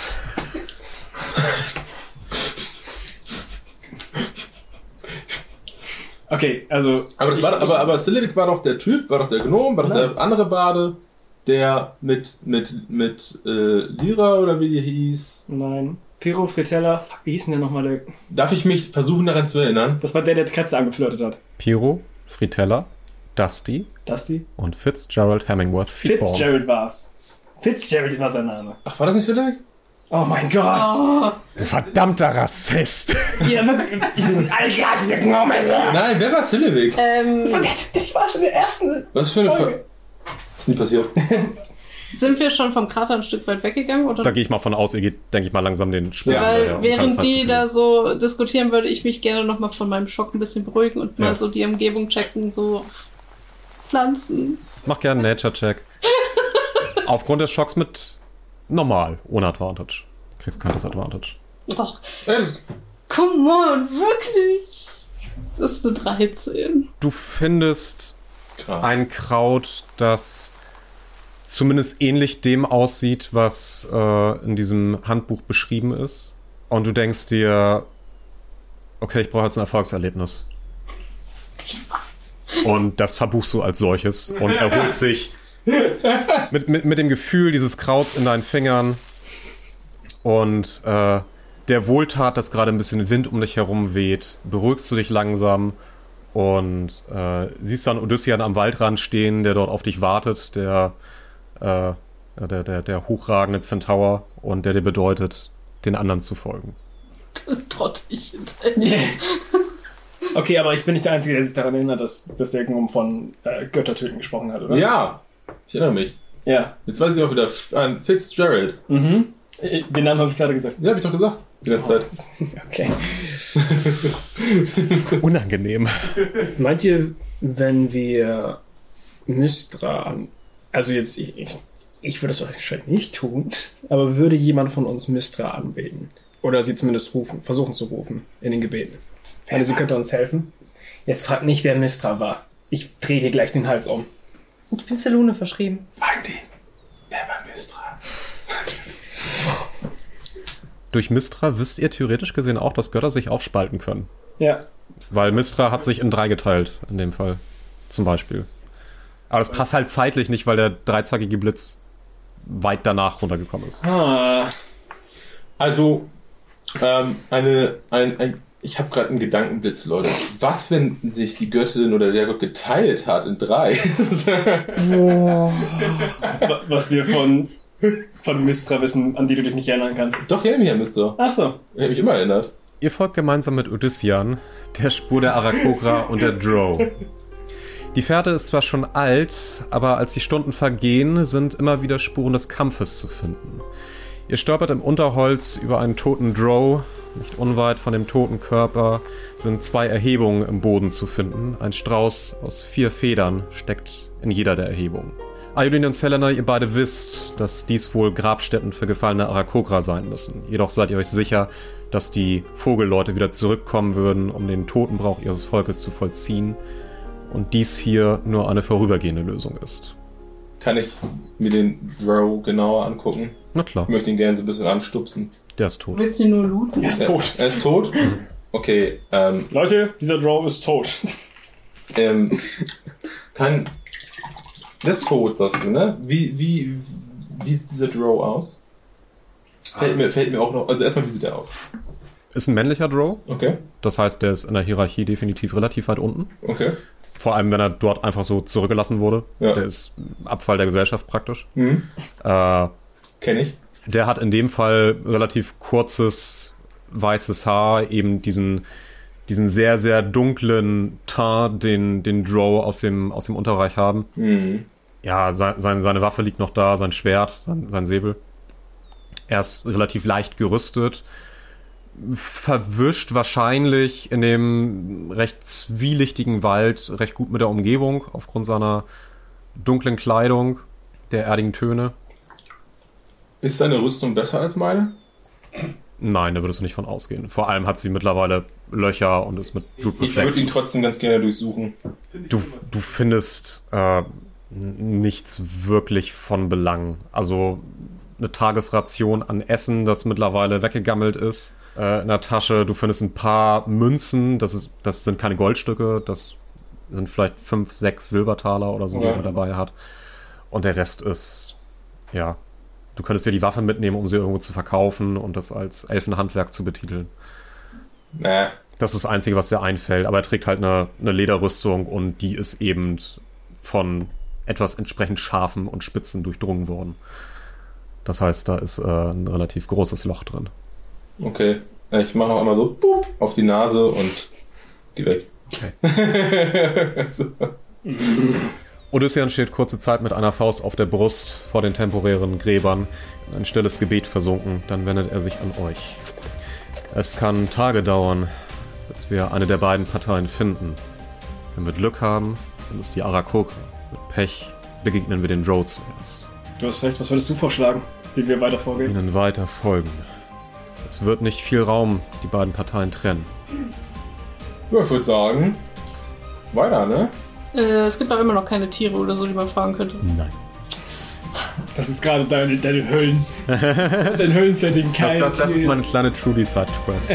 S7: Okay, also...
S4: Aber Silvik war doch der Typ, war doch der Gnome, war doch der andere Bade, der mit Lyra oder wie die hieß.
S7: Nein. Piro Fritella, fuck, wie hieß denn der nochmal? Der...
S4: Darf ich mich versuchen daran zu erinnern?
S7: Das war der die Katze angeflirtet hat.
S2: Piro, Fritella, Dusty und Fitzgerald Hemingworth.
S7: Fitzgerald war's. Fitzgerald war sein Name.
S4: Ach, war das nicht Silvik?
S7: Oh mein Gott! Oh.
S2: Du verdammter Rassist!
S7: Ja, wirklich. Die sind alle gleich, diese Gnome.
S4: Nein, wer war Silvik?
S7: Das war ich war schon der ersten.
S4: Was für eine Folge? Ist nie passiert.
S3: Sind wir schon vom Krater ein Stück weit weggegangen? Oder?
S2: Da gehe ich mal von aus, ihr geht, denke ich mal, langsam den Sperren.
S3: Weil während die da so diskutieren, würde ich mich gerne nochmal von meinem Schock ein bisschen beruhigen und mal so die Umgebung checken, so Pflanzen.
S2: Mach gerne einen Nature-Check. Aufgrund des Schocks mit normal, ohne Advantage. Kriegst kein Disadvantage.
S3: Doch. Come on, wirklich? Das ist eine 13.
S2: Du findest
S4: Krass.
S2: ein Kraut, das zumindest ähnlich dem aussieht, was in diesem Handbuch beschrieben ist. Und du denkst dir, okay, ich brauche jetzt ein Erfolgserlebnis. Und das verbuchst du als solches und erholt sich mit dem Gefühl dieses Krauts in deinen Fingern und der Wohltat, dass gerade ein bisschen Wind um dich herum weht, beruhigst du dich langsam und siehst dann Odyssean am Waldrand stehen, der dort auf dich wartet, der hochragende Zentaur, und der dir bedeutet, den anderen zu folgen.
S3: Trottig hinterher.
S7: Okay, aber ich bin nicht der Einzige, der sich daran erinnert, dass der Gnome von Göttertöten gesprochen hat, oder?
S4: Ja, ich erinnere mich.
S7: Ja.
S4: Jetzt weiß ich auch wieder an Fitzgerald.
S7: Mhm. Den Namen habe ich gerade gesagt.
S4: Ja, hab ich doch gesagt. Die ganze Zeit.
S7: Okay.
S2: Unangenehm.
S7: Meint ihr, wenn wir Mystra also jetzt, ich würde es wahrscheinlich nicht tun, aber würde jemand von uns Mystra anbeten? Oder sie zumindest versuchen zu rufen in den Gebeten? Also sie könnte uns helfen. Jetzt fragt nicht, wer Mystra war. Ich drehe dir gleich den Hals um.
S5: Ich bin Selune verschrieben.
S4: Magdi, wer war Mystra?
S2: Durch Mystra wisst ihr theoretisch gesehen auch, dass Götter sich aufspalten können.
S7: Ja.
S2: Weil Mystra hat sich in 3 geteilt, in dem Fall. Zum Beispiel. Aber das passt halt zeitlich nicht, weil der dreizackige Blitz weit danach runtergekommen ist.
S4: Also, ich habe gerade einen Gedankenblitz, Leute. Was, wenn sich die Göttin oder der Gott geteilt hat in 3?
S7: Was wir von Mystra wissen, an die du dich nicht erinnern kannst.
S4: Doch, ich erinnere mich an Mystra.
S7: Ach so.
S4: Ich habe mich immer erinnert.
S2: Ihr folgt gemeinsam mit Odyssean, der Spur der Aarakocra und der Drow. Die Fährte ist zwar schon alt, aber als die Stunden vergehen, sind immer wieder Spuren des Kampfes zu finden. Ihr stolpert im Unterholz über einen toten Drow. Nicht unweit von dem toten Körper sind 2 Erhebungen im Boden zu finden. Ein Strauß aus 4 Federn steckt in jeder der Erhebungen. Iodine und Selena, ihr beide wisst, dass dies wohl Grabstätten für gefallene Aarakocra sein müssen. Jedoch seid ihr euch sicher, dass die Vogelleute wieder zurückkommen würden, um den Totenbrauch ihres Volkes zu vollziehen. Und dies hier nur eine vorübergehende Lösung ist.
S4: Kann ich mir den Drow genauer angucken?
S2: Na klar.
S4: Ich möchte ihn gerne so ein bisschen anstupsen.
S2: Der ist tot.
S3: Willst du ihn nur looten?
S7: Er ist tot.
S4: Er ist tot? Okay,
S7: Leute, dieser Drow ist tot.
S4: der ist tot, sagst du, ne? Wie sieht dieser Drow aus? Fällt mir auch noch, also erstmal, wie sieht der aus?
S2: Ist ein männlicher Drow.
S4: Okay.
S2: Das heißt, der ist in der Hierarchie definitiv relativ weit unten.
S4: Okay.
S2: Vor allem, wenn er dort einfach so zurückgelassen wurde.
S4: Ja.
S2: Der ist Abfall der Gesellschaft praktisch.
S4: Mhm. Kenn ich.
S2: Der hat in dem Fall relativ kurzes, weißes Haar, eben diesen sehr, sehr dunklen Teint, den Drow aus dem Unterreich haben.
S4: Mhm.
S2: Ja, seine Waffe liegt noch da, sein Schwert, sein Säbel. Er ist relativ leicht gerüstet. Verwischt wahrscheinlich in dem recht zwielichtigen Wald recht gut mit der Umgebung aufgrund seiner dunklen Kleidung, der erdigen Töne.
S4: Ist seine Rüstung besser als meine?
S2: Nein, da würdest du nicht von ausgehen. Vor allem hat sie mittlerweile Löcher und ist mit Blut
S4: Ich
S2: befleckt.
S4: würde ihn trotzdem ganz gerne durchsuchen.
S2: Du findest nichts wirklich von Belang. Also eine Tagesration an Essen, das mittlerweile weggegammelt ist, in der Tasche. Du findest ein paar Münzen, das sind keine Goldstücke, das sind vielleicht 5, 6 Silbertaler oder so, die er dabei hat. Und der Rest ist, ja, du könntest dir die Waffe mitnehmen, um sie irgendwo zu verkaufen und das als Elfenhandwerk zu betiteln. Das ist das Einzige, was dir einfällt. Aber er trägt halt eine Lederrüstung und die ist eben von etwas entsprechend scharfen und spitzen durchdrungen worden. Das heißt, da ist ein relativ großes Loch drin.
S4: Okay, ich mache noch einmal so auf die Nase und geh weg.
S2: Okay.
S4: So.
S2: Odyssean steht kurze Zeit mit einer Faust auf der Brust vor den temporären Gräbern, in ein stilles Gebet versunken, dann wendet er sich an euch. Es kann Tage dauern, bis wir eine der beiden Parteien finden. Wenn wir Glück haben, sind es die Aarakocra. Mit Pech begegnen wir den Drow zuerst.
S7: Du hast recht, was würdest du vorschlagen, wie wir weiter vorgehen?
S2: Ihnen weiter folgen. Es wird nicht viel Raum die beiden Parteien trennen.
S4: Ja, ich würde sagen, weiter, ne?
S3: Es gibt auch immer noch keine Tiere oder so, die man fragen könnte.
S2: Nein.
S7: Das ist gerade deine Höllen. Dein Höllensetting.
S2: Das ist meine kleine Trudy-Side-Quest.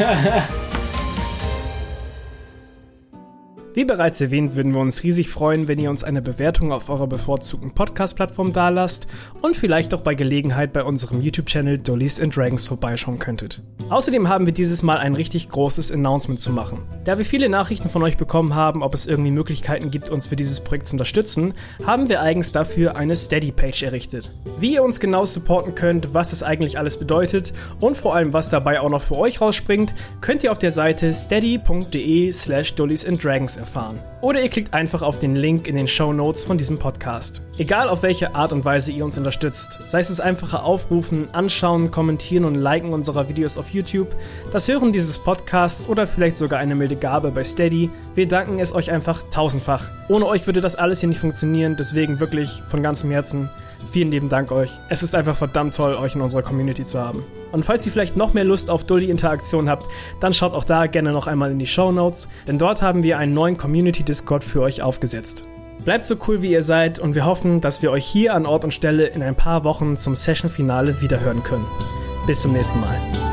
S1: Wie bereits erwähnt, würden wir uns riesig freuen, wenn ihr uns eine Bewertung auf eurer bevorzugten Podcast-Plattform dalasst und vielleicht auch bei Gelegenheit bei unserem YouTube-Channel Dullies and Dragons vorbeischauen könntet. Außerdem haben wir dieses Mal ein richtig großes Announcement zu machen. Da wir viele Nachrichten von euch bekommen haben, ob es irgendwie Möglichkeiten gibt, uns für dieses Projekt zu unterstützen, haben wir eigens dafür eine Steady-Page errichtet. Wie ihr uns genau supporten könnt, was das eigentlich alles bedeutet und vor allem, was dabei auch noch für euch rausspringt, könnt ihr auf der Seite steady.de/dulliesanddragons erfahren. Oder ihr klickt einfach auf den Link in den Shownotes von diesem Podcast. Egal auf welche Art und Weise ihr uns unterstützt, sei es das einfache Aufrufen, Anschauen, Kommentieren und Liken unserer Videos auf YouTube, das Hören dieses Podcasts oder vielleicht sogar eine milde Gabe bei Steady, wir danken es euch einfach tausendfach. Ohne euch würde das alles hier nicht funktionieren, deswegen wirklich von ganzem Herzen vielen lieben Dank euch. Es ist einfach verdammt toll, euch in unserer Community zu haben. Und falls ihr vielleicht noch mehr Lust auf Dulli-Interaktion habt, dann schaut auch da gerne noch einmal in die Shownotes, denn dort haben wir einen neuen Community-Discord für euch aufgesetzt. Bleibt so cool, wie ihr seid und wir hoffen, dass wir euch hier an Ort und Stelle in ein paar Wochen zum Session-Finale wiederhören können. Bis zum nächsten Mal.